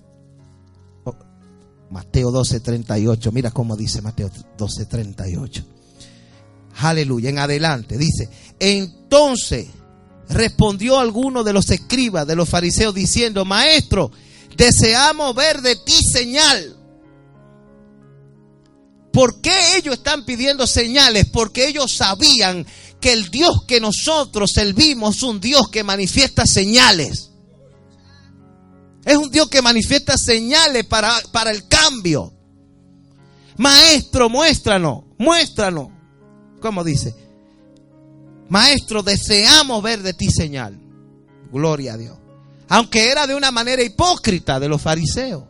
Mateo 12:38. Mira cómo dice Mateo 12:38. Aleluya. En adelante dice: entonces respondió alguno de los escribas, de los fariseos, diciendo: Maestro, deseamos ver de ti señal. ¿Por qué ellos están pidiendo señales? Porque ellos sabían que el Dios que nosotros servimos es un Dios que manifiesta señales. Es un Dios que manifiesta señales para el cambio. Maestro, muéstranos. ¿Cómo dice? Maestro, deseamos ver de ti señal. Gloria a Dios. Aunque era de una manera hipócrita de los fariseos.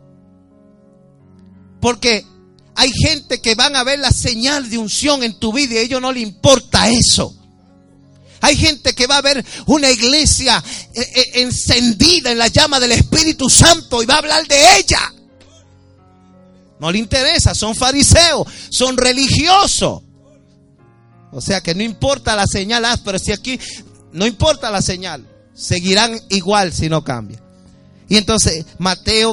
Porque hay gente que van a ver la señal de unción en tu vida y a ellos no les importa eso. Hay gente que va a ver una iglesia encendida en la llama del Espíritu Santo y va a hablar de ella. No le interesa, son fariseos, son religiosos. O sea que no importa la señal, pero si aquí no importa la señal, seguirán igual si no cambia. Y entonces Mateo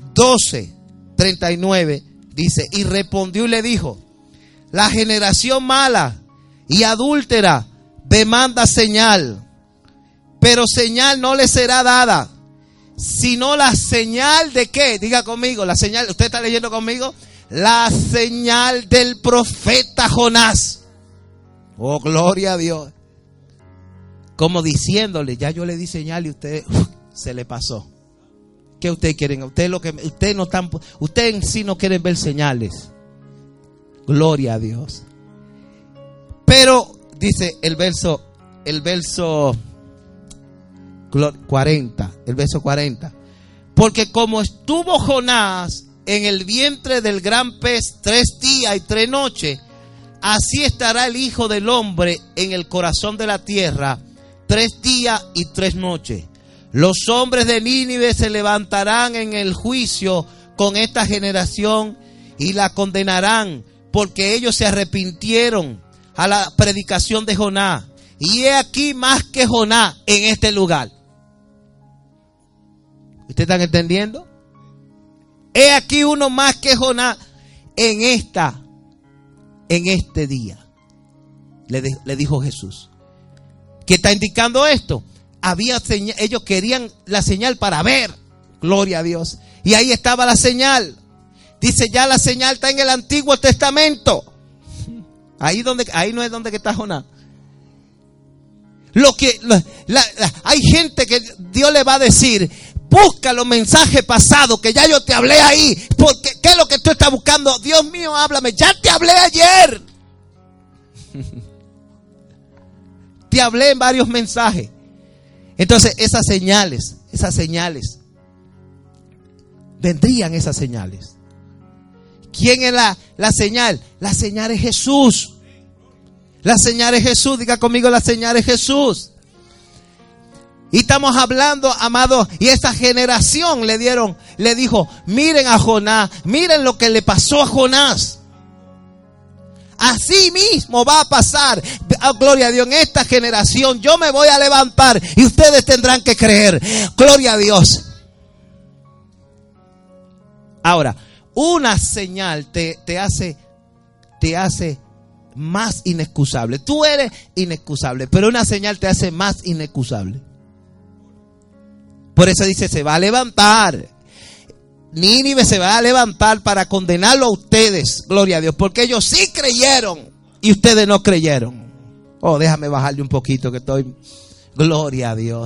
12:39 dice: y respondió y le dijo: la generación mala y adúltera demanda señal, pero señal no le será dada, sino la señal de ¿qué? Diga conmigo, la señal, ¿usted está leyendo conmigo? La señal del profeta Jonás. Oh, gloria a Dios. Como diciéndole: ya yo le di señal y usted se le pasó. ¿Qué ustedes quieren? Ustedes en sí no quieren ver señales. Gloria a Dios. Pero dice el verso 40, porque como estuvo Jonás en el vientre del gran pez 3 días y 3 noches, así estará el Hijo del Hombre en el corazón de la tierra 3 días y 3 noches. Los hombres de Nínive se levantarán en el juicio con esta generación y la condenarán, porque ellos se arrepintieron a la predicación de Jonás. Y he aquí más que Jonás en este lugar. ¿Ustedes están entendiendo? He aquí uno más que Jonás en este día. Le dijo Jesús. ¿Qué está indicando esto? Ellos querían la señal para ver. Gloria a Dios. Y ahí estaba la señal. Dice: ya la señal está en el Antiguo Testamento. Ahí no es donde está Jonás. Hay gente que Dios le va a decir: busca los mensajes pasados que ya yo te hablé ahí. Porque ¿qué es lo que tú estás buscando? Dios mío, háblame. Ya te hablé ayer. Te hablé en varios mensajes. Entonces esas señales, vendrían esas señales. ¿Quién es la señal? La señal es Jesús. La señal es Jesús. Diga conmigo: la señal es Jesús. Y estamos hablando, amados, y esa generación le dijo: miren a Jonás, miren lo que le pasó a Jonás. Así mismo va a pasar, oh, gloria a Dios, en esta generación. Yo me voy a levantar y ustedes tendrán que creer. Gloria a Dios. Ahora, una señal te hace más inexcusable. Tú eres inexcusable, pero una señal te hace más inexcusable. Por eso dice: se va a levantar. Nínive se va a levantar para condenarlo a ustedes. Gloria a Dios. Porque ellos sí creyeron y ustedes no creyeron. Oh, déjame bajarle un poquito que estoy. Gloria a Dios.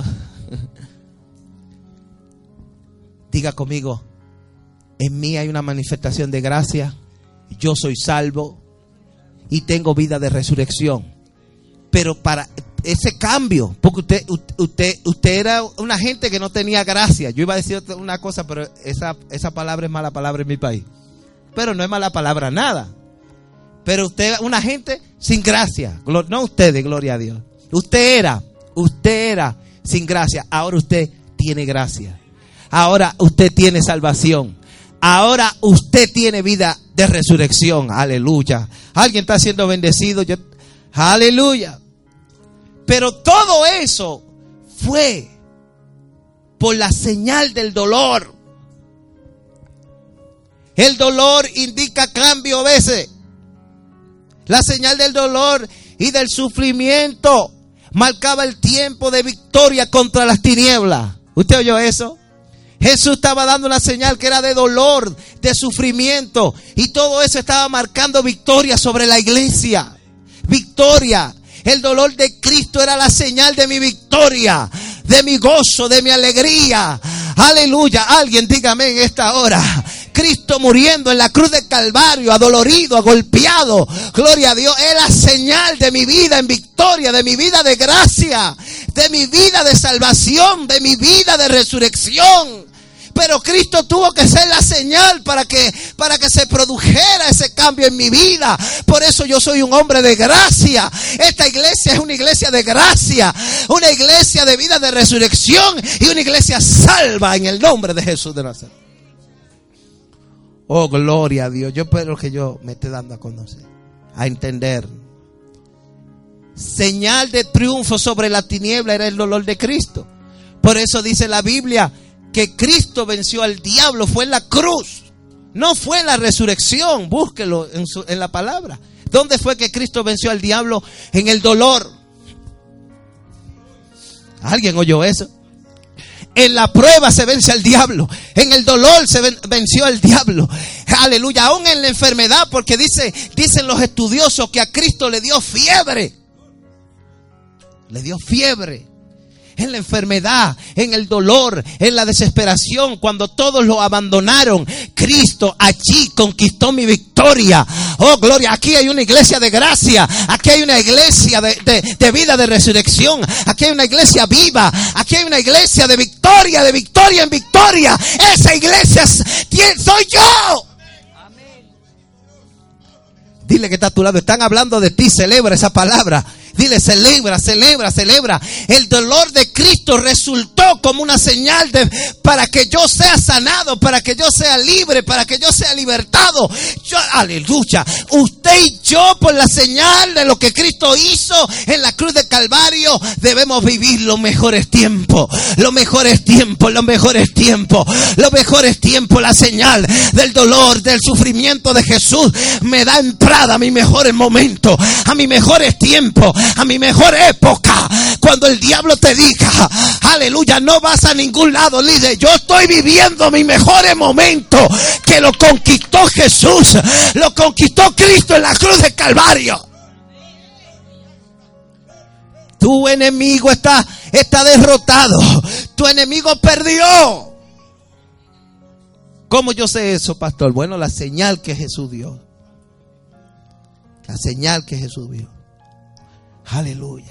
Diga conmigo: en mí hay una manifestación de gracia. Yo soy salvo y tengo vida de resurrección. Pero para ese cambio, porque usted era una gente que no tenía gracia. Yo iba a decir una cosa, pero esa palabra es mala palabra en mi país. Pero no es mala palabra nada. Pero usted era una gente sin gracia. No ustedes, gloria a Dios. Usted era sin gracia. Ahora usted tiene gracia. Ahora usted tiene salvación. Ahora usted tiene vida de resurrección. Aleluya. Alguien está siendo bendecido. Aleluya. Pero todo eso fue por la señal del dolor. El dolor indica cambio a veces. La señal del dolor y del sufrimiento marcaba el tiempo de victoria contra las tinieblas. ¿Usted oyó eso? Jesús estaba dando una señal que era de dolor, de sufrimiento, y todo eso estaba marcando victoria sobre la iglesia. Victoria. El dolor de Cristo era la señal de mi victoria, de mi gozo, de mi alegría. Aleluya. Alguien dígame en esta hora. Cristo muriendo en la cruz del Calvario, adolorido, agolpeado. Gloria a Dios. Es la señal de mi vida en victoria, de mi vida de gracia, de mi vida de salvación, de mi vida de resurrección. Pero Cristo tuvo que ser la señal para que se produjera ese cambio en mi vida. Por eso yo soy un hombre de gracia. Esta iglesia es una iglesia de gracia, una iglesia de vida de resurrección y una iglesia salva en el nombre de Jesús de Nazaret. Oh, gloria a Dios. Yo espero que yo me esté dando a conocer, a entender. Señal de triunfo sobre la tiniebla era el dolor de Cristo. Por eso dice la Biblia que Cristo venció al diablo, fue en la cruz, no fue en la resurrección. Búsquelo en la palabra. ¿Dónde fue que Cristo venció al diablo? En el dolor. ¿Alguien oyó eso? En la prueba se vence al diablo. En el dolor se venció al diablo. Aleluya. Aún en la enfermedad, porque dicen los estudiosos que a Cristo le dio fiebre. Le dio fiebre. En la enfermedad, en el dolor, en la desesperación, cuando todos lo abandonaron, Cristo allí conquistó mi victoria. Oh, gloria. Aquí hay una iglesia de gracia. Aquí hay una iglesia de vida de resurrección. Aquí hay una iglesia viva. Aquí hay una iglesia de victoria en victoria. Esa iglesia soy yo. Dile que está a tu lado. Están hablando de ti. Celebra esa palabra. Dile, celebra, celebra, celebra. El dolor de Cristo resultó como una señal para que yo sea sanado, para que yo sea libre, para que yo sea libertado. Aleluya. Usted y yo, por la señal de lo que Cristo hizo en la cruz de Calvario, debemos vivir los mejores tiempos. Los mejores tiempos, los mejores tiempos. Los mejores tiempos. La señal del dolor, del sufrimiento de Jesús me da entrada a mis mejores momentos, a mis mejores tiempos, a mi mejor época. Cuando el diablo te diga, aleluya, no vas a ningún lado, dice, yo estoy viviendo mis mejores momentos, que lo conquistó Jesús, lo conquistó Cristo en la cruz del Calvario. Tu enemigo está derrotado, tu enemigo perdió. ¿Cómo yo sé eso, pastor? Bueno, la señal que Jesús dio. La señal que Jesús dio. Aleluya.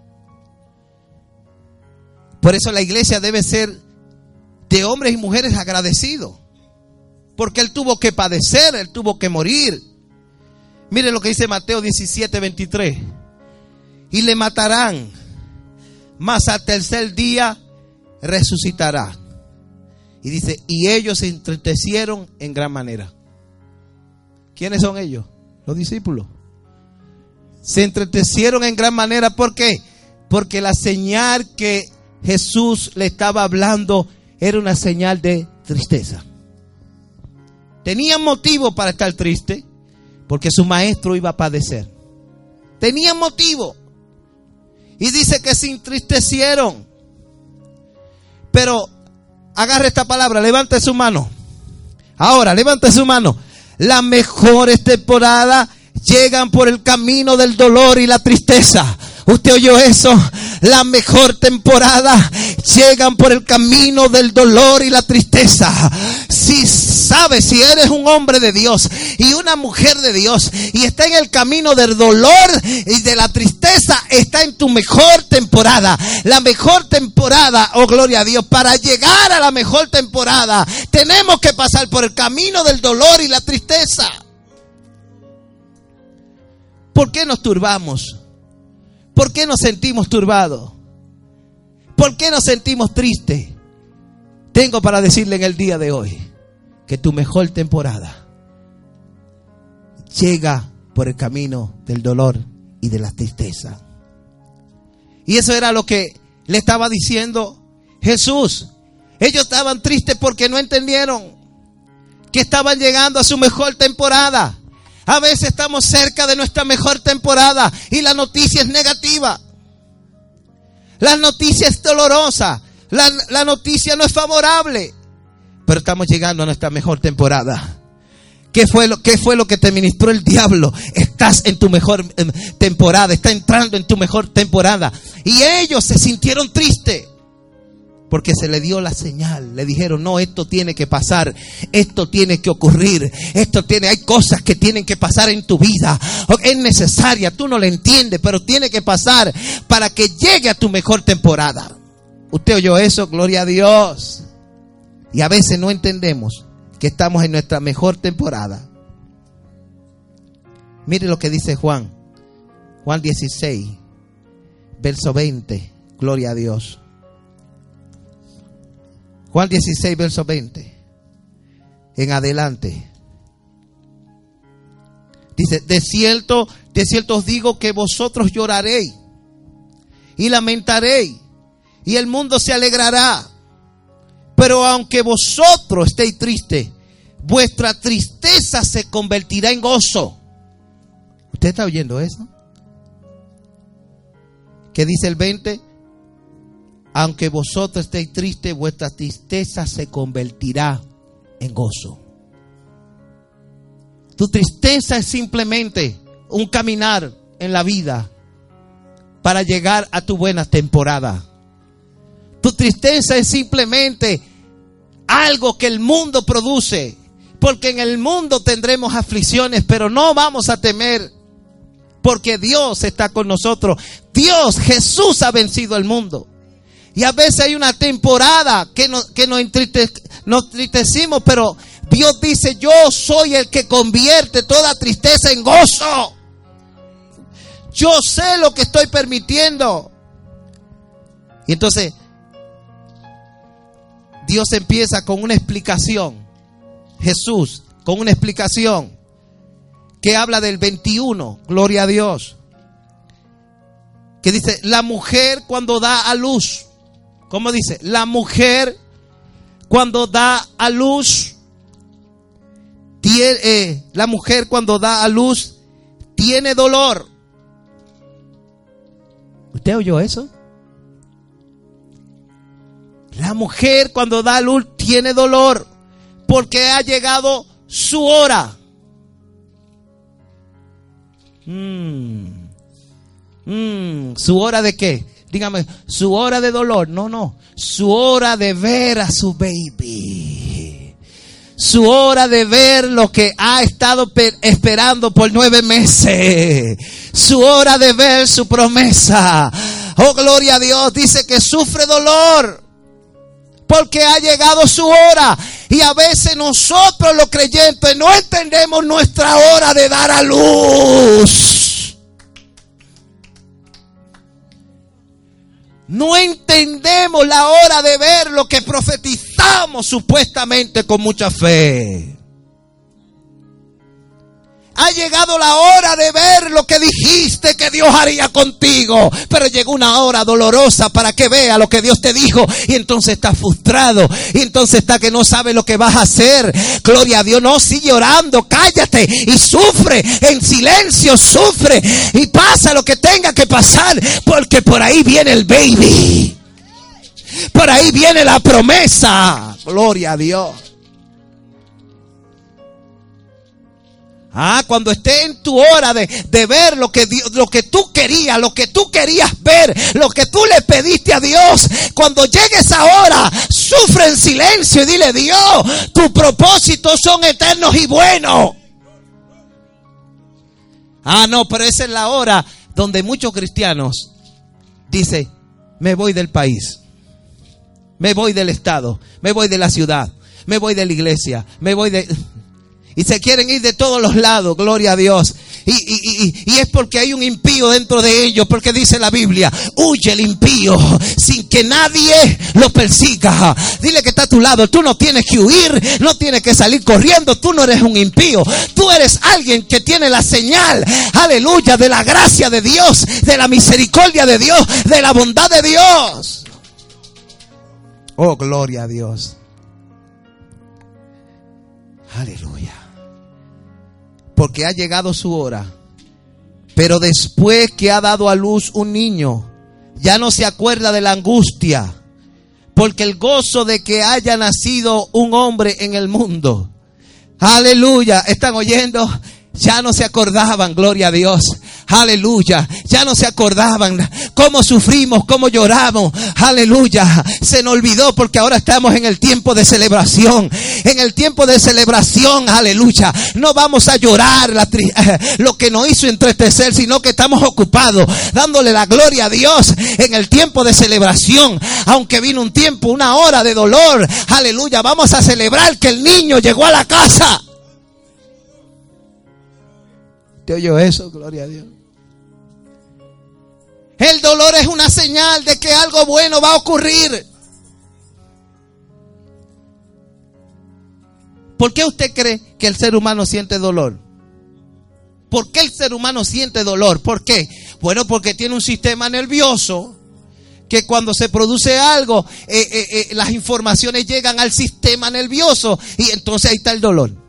Por eso la iglesia debe ser de hombres y mujeres agradecidos. Porque Él tuvo que padecer, Él tuvo que morir. Mire lo que dice Mateo 17:23. Y le matarán, mas al tercer día resucitará. Y dice, y ellos se entristecieron en gran manera. ¿Quiénes son ellos? Los discípulos. Se entristecieron en gran manera. ¿Por qué? Porque la señal que Jesús le estaba hablando era una señal de tristeza. Tenían motivo para estar triste, porque su maestro iba a padecer. Tenían motivo. Y dice que se entristecieron. Pero agarre esta palabra, levante su mano. Ahora, levante su mano. Las mejores temporadas llegan por el camino del dolor y la tristeza. ¿Usted oyó eso? La mejor temporada llegan por el camino del dolor y la tristeza. Si sabes, si eres un hombre de Dios y una mujer de Dios y está en el camino del dolor y de la tristeza, está en tu mejor temporada. La mejor temporada, oh gloria a Dios, para llegar a la mejor temporada tenemos que pasar por el camino del dolor y la tristeza. ¿Por qué nos turbamos? ¿Por qué nos sentimos turbados? ¿Por qué nos sentimos tristes? Tengo para decirle en el día de hoy que tu mejor temporada llega por el camino del dolor y de la tristeza. Y eso era lo que le estaba diciendo Jesús Ellos estaban tristes porque no entendieron que estaban llegando a su mejor temporada. A veces estamos cerca de nuestra mejor temporada y la noticia es negativa. La noticia es dolorosa. La noticia no es favorable. Pero estamos llegando a nuestra mejor temporada. ¿Qué fue lo que te ministró el diablo? Estás en tu mejor temporada. Está entrando en tu mejor temporada. Y ellos se sintieron tristes porque se le dio la señal. Le dijeron, no, esto tiene que pasar. Esto tiene que ocurrir. Hay cosas que tienen que pasar en tu vida. Es necesaria, tú no lo entiendes, pero tiene que pasar para que llegue a tu mejor temporada. ¿Usted oyó eso? Gloria a Dios. Y a veces no entendemos que estamos en nuestra mejor temporada. Mire lo que dice Juan 16, verso 20. Gloria a Dios. Juan 16, verso 20. En adelante. Dice, de cierto os digo que vosotros lloraréis y lamentaréis, y el mundo se alegrará. Pero aunque vosotros estéis tristes, vuestra tristeza se convertirá en gozo. ¿Usted está oyendo eso? ¿Qué dice el 20? Aunque vosotros estéis tristes, vuestra tristeza se convertirá en gozo. Tu tristeza es simplemente un caminar en la vida para llegar a tu buena temporada. Tu tristeza es simplemente algo que el mundo produce, porque en el mundo tendremos aflicciones, pero no vamos a temer, porque Dios está con nosotros. Jesús ha vencido el mundo. Y a veces hay una temporada que nos entristecimos, pero Dios dice, yo soy el que convierte toda tristeza en gozo. Yo sé lo que estoy permitiendo. Y entonces Dios empieza con una explicación. Jesús con una explicación que habla del 21, gloria a Dios, que dice, la mujer cuando da a luz, ¿cómo dice? La mujer cuando da a luz, la mujer cuando da a luz tiene dolor. ¿Usted oyó eso? La mujer cuando da a luz tiene dolor porque ha llegado su hora. ¿Su hora de qué? Dígame, ¿su hora de dolor? No. Su hora de ver a su baby. Su hora de ver lo que ha estado esperando por 9 meses. Su hora de ver su promesa. Oh, gloria a Dios. Dice que sufre dolor porque ha llegado su hora. Y a veces nosotros los creyentes no entendemos nuestra hora de dar a luz. No entendemos la hora de ver lo que profetizamos supuestamente con mucha fe. Ha llegado la hora de ver lo que dijiste que Dios haría contigo, pero llegó una hora dolorosa para que vea lo que Dios te dijo, y entonces está frustrado, y entonces está que no sabe lo que vas a hacer. Gloria a Dios. No, sigue orando, cállate y sufre en silencio, sufre y pasa lo que tenga que pasar, porque por ahí viene el baby, por ahí viene la promesa. Gloria a Dios. Cuando esté en tu hora de ver lo que tú querías, lo que tú querías ver, lo que tú le pediste a Dios, cuando llegue esa hora, sufre en silencio y dile: Dios, tus propósitos son eternos y buenos. No, pero esa es la hora donde muchos cristianos dicen: me voy del país, me voy del estado, me voy de la ciudad, me voy de la iglesia, me voy de... Y se quieren ir de todos los lados, gloria a Dios. Y es porque hay un impío dentro de ellos, porque dice la Biblia: huye el impío sin que nadie lo persiga. Dile que está a tu lado: tú no tienes que huir, no tienes que salir corriendo, tú no eres un impío. Tú eres alguien que tiene la señal, aleluya, de la gracia de Dios, de la misericordia de Dios, de la bondad de Dios. Oh, gloria a Dios. Aleluya. Porque ha llegado su hora. Pero después que ha dado a luz un niño, ya no se acuerda de la angustia. Porque el gozo de que haya nacido un hombre en el mundo. Aleluya. ¿Están oyendo? Ya no se acordaban, gloria a Dios. Aleluya. Ya no se acordaban cómo sufrimos, cómo lloramos. Aleluya. Se nos olvidó porque ahora estamos en el tiempo de celebración. En el tiempo de celebración, aleluya. No vamos a llorar lo que nos hizo entristecer, sino que estamos ocupados dándole la gloria a Dios en el tiempo de celebración. Aunque vino un tiempo, una hora de dolor. Aleluya. Vamos a celebrar que el niño llegó a la casa. ¿Te oyó eso? Gloria a Dios. El dolor es una señal de que algo bueno va a ocurrir. ¿Por qué usted cree que el ser humano siente dolor? ¿Por qué el ser humano siente dolor? ¿Por qué? Bueno, porque tiene un sistema nervioso que cuando se produce algo, las informaciones llegan al sistema nervioso y entonces ahí está el dolor.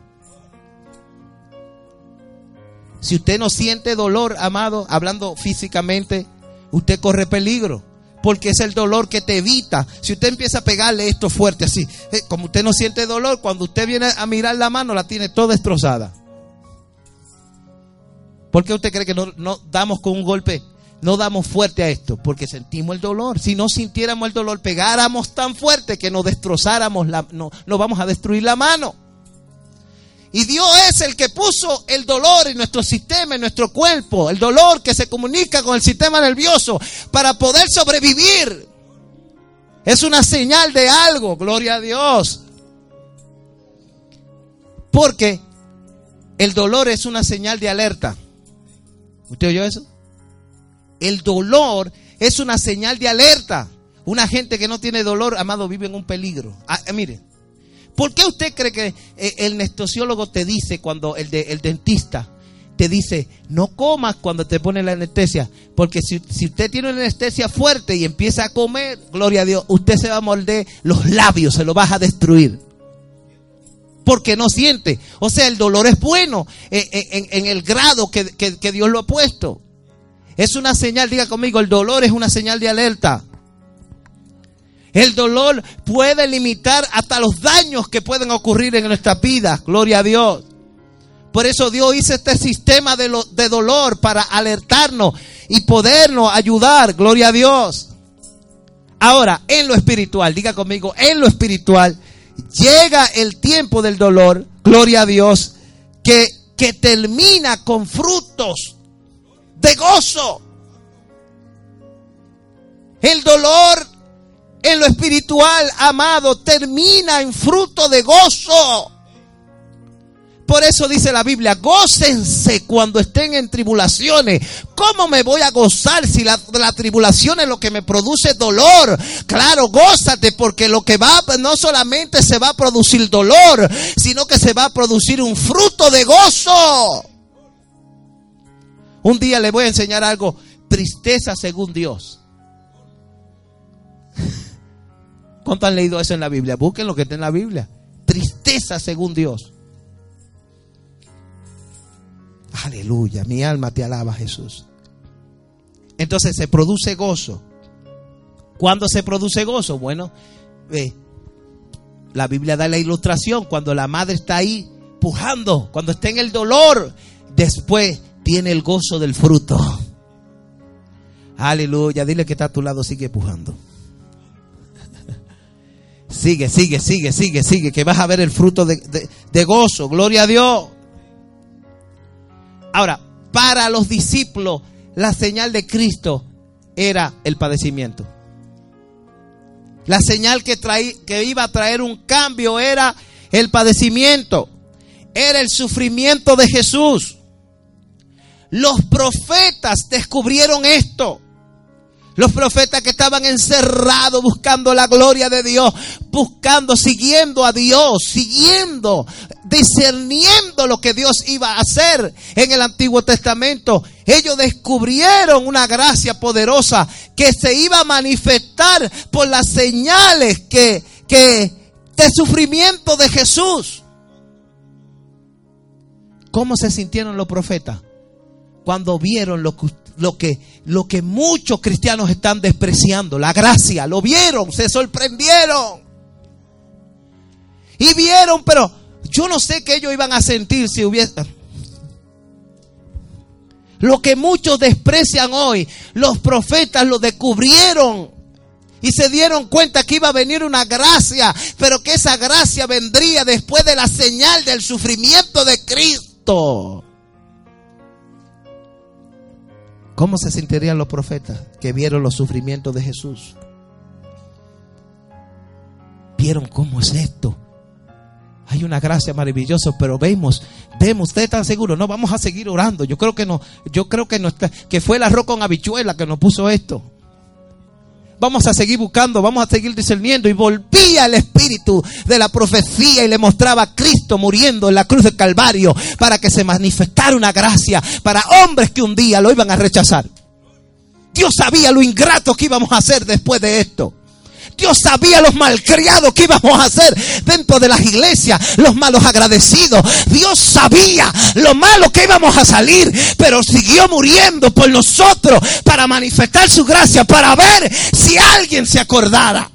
Si usted no siente dolor, amado, hablando físicamente, usted corre peligro. Porque es el dolor que te evita. Si usted empieza a pegarle esto fuerte así, como usted no siente dolor, cuando usted viene a mirar la mano, la tiene toda destrozada. ¿Por qué usted cree que no damos con un golpe? No damos fuerte a esto, porque sentimos el dolor. Si no sintiéramos el dolor, pegáramos tan fuerte que nos destrozáramos, no vamos a destruir la mano. Y Dios es el que puso el dolor en nuestro sistema, en nuestro cuerpo. El dolor que se comunica con el sistema nervioso para poder sobrevivir. Es una señal de algo, gloria a Dios. Porque el dolor es una señal de alerta. ¿Usted oyó eso? El dolor es una señal de alerta. Una gente que no tiene dolor, amado, vive en un peligro. Mire. ¿Por qué usted cree que el anestesiólogo te dice, cuando el dentista te dice, no comas cuando te pone la anestesia? Porque si usted tiene una anestesia fuerte y empieza a comer, gloria a Dios, usted se va a morder los labios, se los vas a destruir. Porque no siente. O sea, el dolor es bueno en el grado que Dios lo ha puesto. Es una señal, diga conmigo, el dolor es una señal de alerta. El dolor puede limitar hasta los daños que pueden ocurrir en nuestra vida. Gloria a Dios. Por eso Dios hizo este sistema de dolor para alertarnos y podernos ayudar. Gloria a Dios. Ahora, en lo espiritual, diga conmigo, en lo espiritual, llega el tiempo del dolor. Gloria a Dios. Que termina con frutos de gozo. El dolor en lo espiritual, amado, termina en fruto de gozo. Por eso dice la Biblia, gócense cuando estén en tribulaciones. ¿Cómo me voy a gozar si la tribulación es lo que me produce dolor? Claro, gózate, porque lo que va, no solamente se va a producir dolor, sino que se va a producir un fruto de gozo. Un día le voy a enseñar algo, tristeza según Dios. ¿Cuánto han leído eso en la Biblia? Busquen lo que está en la Biblia. Tristeza según Dios. Aleluya, mi alma te alaba, Jesús. Entonces se produce gozo. ¿Cuándo se produce gozo? Bueno, la Biblia da la ilustración. Cuando la madre está ahí pujando, cuando está en el dolor, después tiene el gozo del fruto. Aleluya, dile que está a tu lado, sigue pujando. Sigue, que vas a ver el fruto de gozo. Gloria a Dios. Ahora, para los discípulos, la señal de Cristo era el padecimiento. La señal que iba a traer un cambio era el padecimiento. Era el sufrimiento de Jesús. Los profetas descubrieron esto. Los profetas que estaban encerrados buscando la gloria de Dios, siguiendo a Dios, discerniendo lo que Dios iba a hacer en el Antiguo Testamento. Ellos descubrieron una gracia poderosa que se iba a manifestar por las señales de sufrimiento de Jesús. ¿Cómo se sintieron los profetas cuando vieron lo que muchos cristianos están despreciando? La gracia, lo vieron, se sorprendieron. Y vieron, pero yo no sé qué ellos iban a sentir si hubiese... Lo que muchos desprecian hoy, los profetas lo descubrieron y se dieron cuenta que iba a venir una gracia, pero que esa gracia vendría después de la señal del sufrimiento de Cristo. ¿Cómo se sentirían los profetas que vieron los sufrimientos de Jesús? ¿Vieron cómo es esto? Hay una gracia maravillosa, pero vemos, ¿ustedes están seguros? No, vamos a seguir orando. Yo creo que fue el arroz con habichuela que nos puso esto. Vamos a seguir buscando, vamos a seguir discerniendo. Y volvía el espíritu de la profecía y le mostraba a Cristo muriendo en la cruz del Calvario para que se manifestara una gracia para hombres que un día lo iban a rechazar. Dios sabía lo ingratos que íbamos a hacer después de esto. Dios sabía los malcriados que íbamos a hacer dentro de las iglesias, los malos agradecidos. Dios sabía lo malo que íbamos a salir, pero siguió muriendo por nosotros para manifestar su gracia, para ver si alguien se acordara.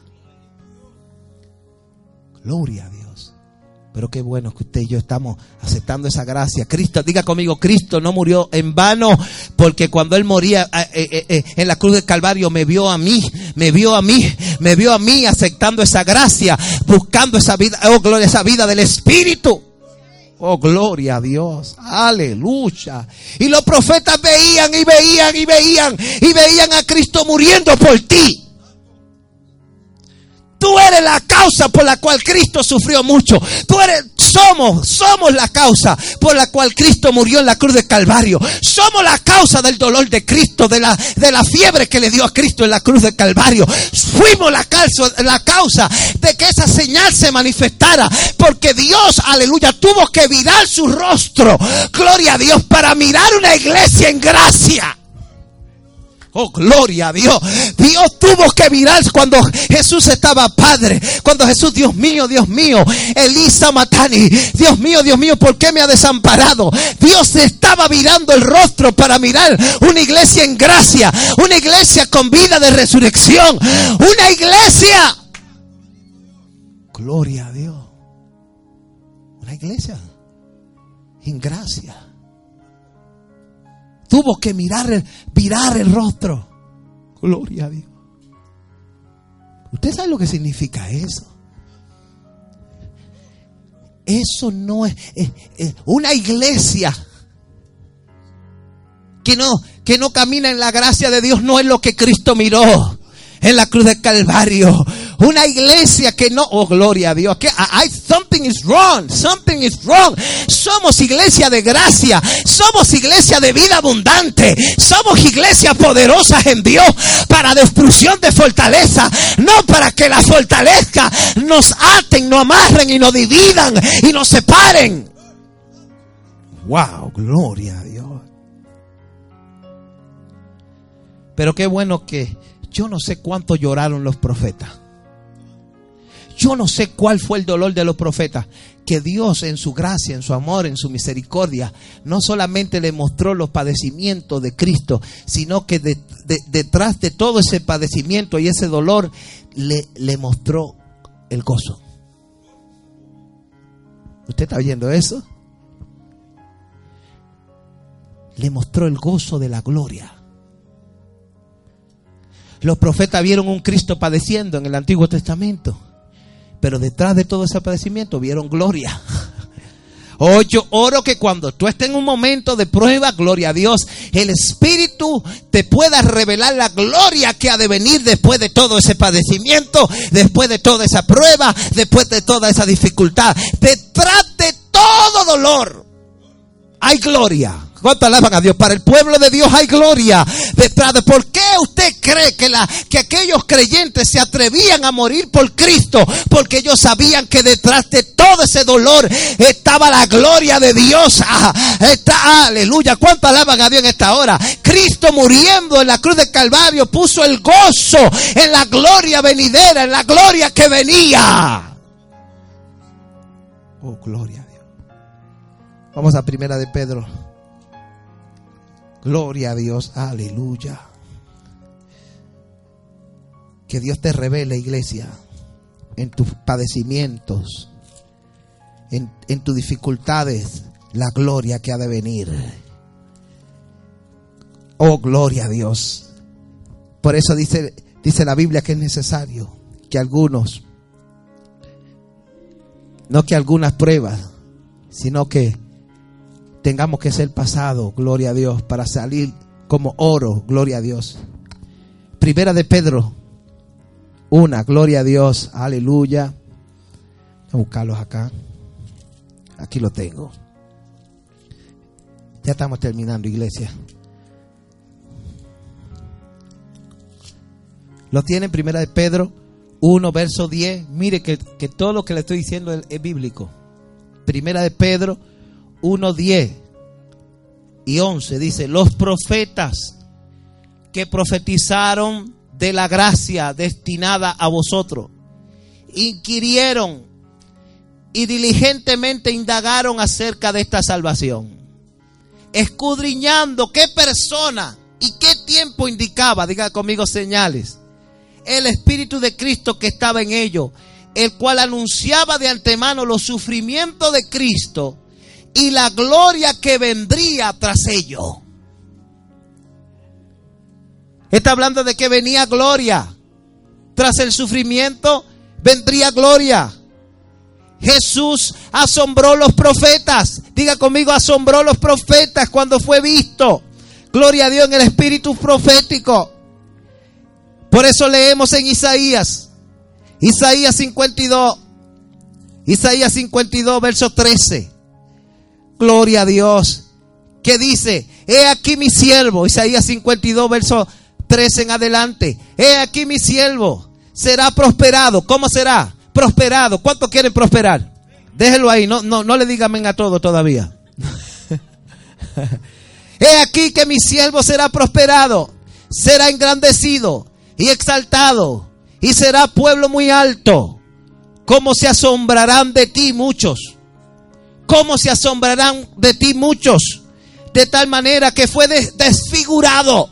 Gloria a Dios. Pero qué bueno que usted y yo estamos aceptando esa gracia. Cristo, diga conmigo, Cristo no murió en vano, porque cuando Él moría en la cruz del Calvario me vio a mí aceptando esa gracia, buscando esa vida, oh gloria, esa vida del Espíritu. Oh, gloria a Dios, aleluya. Y los profetas veían a Cristo muriendo por ti. Tú eres la causa por la cual Cristo sufrió mucho. Somos la causa por la cual Cristo murió en la cruz del Calvario. Somos la causa del dolor de Cristo, de la fiebre que le dio a Cristo en la cruz del Calvario. Fuimos la causa de que esa señal se manifestara, porque Dios, aleluya, tuvo que virar su rostro, gloria a Dios, para mirar una iglesia en gracia. Oh, gloria a Dios. Dios tuvo que mirar cuando Jesús estaba Padre. Cuando Jesús, Dios mío, Elisa Matani, Dios mío, ¿por qué me ha desamparado? Dios estaba virando el rostro para mirar una iglesia en gracia, una iglesia con vida de resurrección, una iglesia. Gloria a Dios. Una iglesia en gracia. Tuvo que virar el rostro. Gloria a Dios. ¿Usted sabe lo que significa eso? Eso no es una iglesia que no camina en la gracia de Dios. No es lo que Cristo miró en la cruz del Calvario. Una iglesia que no, oh gloria a Dios, que something is wrong. Somos iglesia de gracia, somos iglesia de vida abundante, somos iglesia poderosas en Dios para destrucción de fortaleza, no para que la fortaleza nos aten, nos amarren y nos dividan y nos separen. Wow, gloria a Dios. Pero qué bueno que yo no sé cuánto lloraron los profetas. Yo no sé cuál fue el dolor de los profetas, que Dios en su gracia, en su amor, en su misericordia, no solamente le mostró los padecimientos de Cristo, sino que detrás de todo ese padecimiento y ese dolor le mostró el gozo. ¿Usted está oyendo eso? Le mostró el gozo de la gloria. Los profetas vieron un Cristo padeciendo en el Antiguo Testamento, pero detrás de todo ese padecimiento vieron gloria. Oh, yo oro que cuando tú estés en un momento de prueba, gloria a Dios, el Espíritu te pueda revelar la gloria que ha de venir después de todo ese padecimiento, después de toda esa prueba, después de toda esa dificultad. Detrás de todo dolor hay gloria. ¿Cuánto alaban a Dios? Para el pueblo de Dios hay gloria detrás de. ¿Por qué usted cree que aquellos creyentes se atrevían a morir por Cristo? Porque ellos sabían que detrás de todo ese dolor estaba la gloria de Dios. Aleluya. ¿Cuánto alaban a Dios en esta hora? Cristo muriendo en la cruz del Calvario puso el gozo en la gloria venidera, en la gloria que venía. Oh, gloria a Dios. Vamos a Primera de Pedro. Gloria a Dios, aleluya. Que Dios te revele, iglesia, en tus padecimientos, en tus dificultades, la gloria que ha de venir. Oh, gloria a Dios. Por eso dice la Biblia que es necesario que algunos, no que algunas pruebas, sino que tengamos que ser pasados, gloria a Dios, para salir como oro, gloria a Dios. Primera de Pedro 1, gloria a Dios, aleluya. Voy a buscarlos acá. Aquí lo tengo. Ya estamos terminando, iglesia. Lo tienen, Primera de Pedro 1, verso 10. Mire que todo lo que le estoy diciendo es bíblico. Primera de Pedro 1, 10 y 11 dice: los profetas que profetizaron de la gracia destinada a vosotros inquirieron y diligentemente indagaron acerca de esta salvación, escudriñando qué persona y qué tiempo indicaba, diga conmigo, señales, el Espíritu de Cristo que estaba en ellos, el cual anunciaba de antemano los sufrimientos de Cristo y la gloria que vendría tras ello. Está hablando de que venía gloria. Tras el sufrimiento vendría gloria. Jesús asombró los profetas. Diga conmigo, asombró los profetas cuando fue visto. Gloria a Dios, en el espíritu profético. Por eso leemos en Isaías 52, verso 13. Gloria a Dios. ¿Qué dice? He aquí mi siervo. Isaías 52, verso 13 en adelante. He aquí mi siervo. Será prosperado. ¿Cómo será? Prosperado. ¿Cuántos quieren prosperar? Déjelo ahí. No le digan amén a todo todavía. He aquí que mi siervo será prosperado. Será engrandecido y exaltado. Y será pueblo muy alto. ¿Cómo se asombrarán de ti muchos? ¿Cómo se asombrarán de ti muchos? De tal manera que fue desfigurado.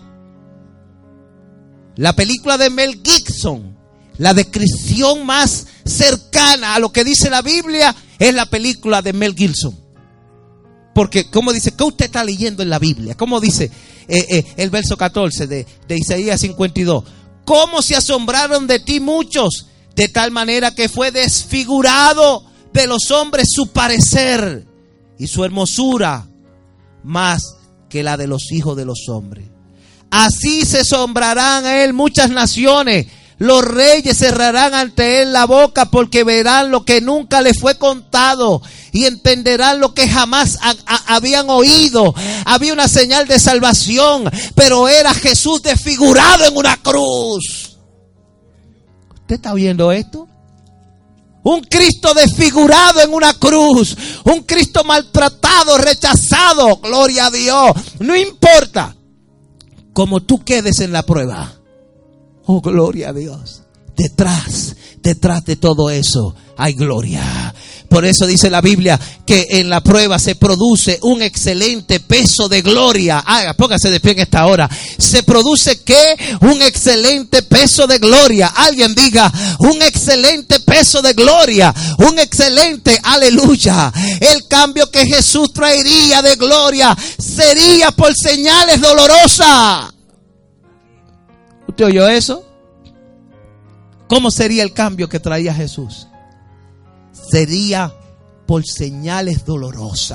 La película de Mel Gibson, la descripción más cercana a lo que dice la Biblia, es la película de Mel Gibson. Porque, ¿cómo dice? ¿Qué usted está leyendo en la Biblia? ¿Cómo dice el verso 14 de Isaías 52? ¿Cómo se asombraron de ti muchos? De tal manera que fue desfigurado de los hombres su parecer y su hermosura más que la de los hijos de los hombres. Así se asombrarán a él muchas naciones. Los reyes cerrarán ante él la boca, porque verán lo que nunca les fue contado y entenderán lo que jamás habían oído. Había una señal de salvación, pero era Jesús desfigurado en una cruz. ¿Usted está oyendo esto? Un Cristo desfigurado en una cruz. Un Cristo maltratado, rechazado. Gloria a Dios. No importa cómo tú quedes en la prueba. Oh, gloria a Dios. Detrás de todo eso hay gloria. Por eso dice la Biblia que en la prueba se produce un excelente peso de gloria. Póngase de pie en esta hora. Se produce ¿qué? Un excelente peso de gloria. Alguien diga, un excelente peso de gloria. Un excelente, aleluya. El cambio que Jesús traería de gloria sería por señales dolorosas. ¿Usted oyó eso? ¿Cómo sería el cambio que traía Jesús? Sería por señales dolorosas.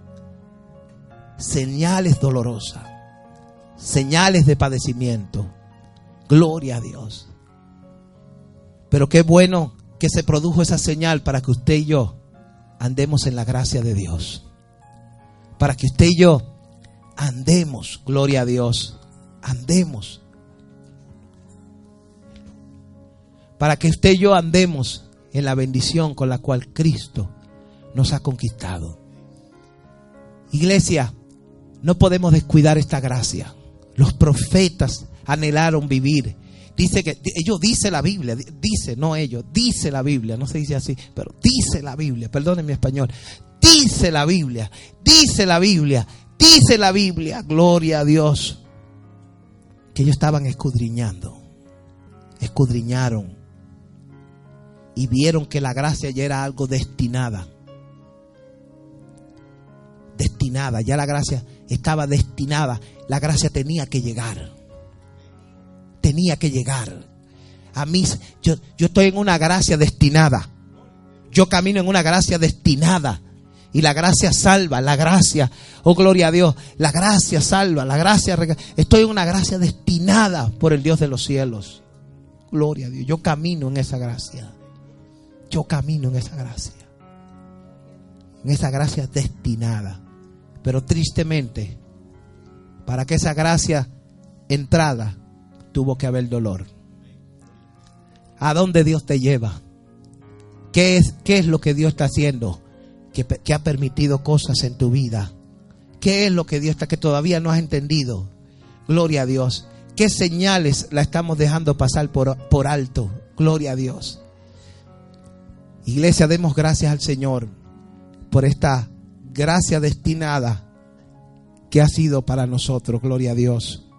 Señales dolorosas. Señales de padecimiento. Gloria a Dios. Pero qué bueno que se produjo esa señal para que usted y yo andemos en la gracia de Dios. Para que usted y yo andemos, gloria a Dios, andemos. Para que usted y yo andemos en la bendición con la cual Cristo nos ha conquistado. Iglesia, no podemos descuidar esta gracia. Los profetas anhelaron vivir. Dice que ellos, dice la Biblia, dice, no ellos, dice la Biblia, no se dice así, pero dice la Biblia, perdonen mi español, dice la Biblia, dice la Biblia, dice la Biblia, gloria a Dios, que ellos estaban escudriñaron y vieron que la gracia ya era algo destinada, ya la gracia estaba destinada, la gracia tenía que llegar. A mí, yo estoy en una gracia destinada. Yo camino en una gracia destinada. Y la gracia salva, la gracia, oh gloria a Dios, la gracia salva, la gracia, estoy en una gracia destinada por el Dios de los cielos. Gloria a Dios, yo camino en esa gracia. En esa gracia destinada. Pero tristemente, para que esa gracia entrara, tuvo que haber dolor. ¿A dónde Dios te lleva? ¿Qué es lo que Dios está haciendo? Que ha permitido cosas en tu vida. ¿Qué es lo que Dios está, que todavía no has entendido? Gloria a Dios. ¿Qué señales la estamos dejando pasar por alto? Gloria a Dios. Iglesia, demos gracias al Señor por esta gracia destinada que ha sido para nosotros. Gloria a Dios.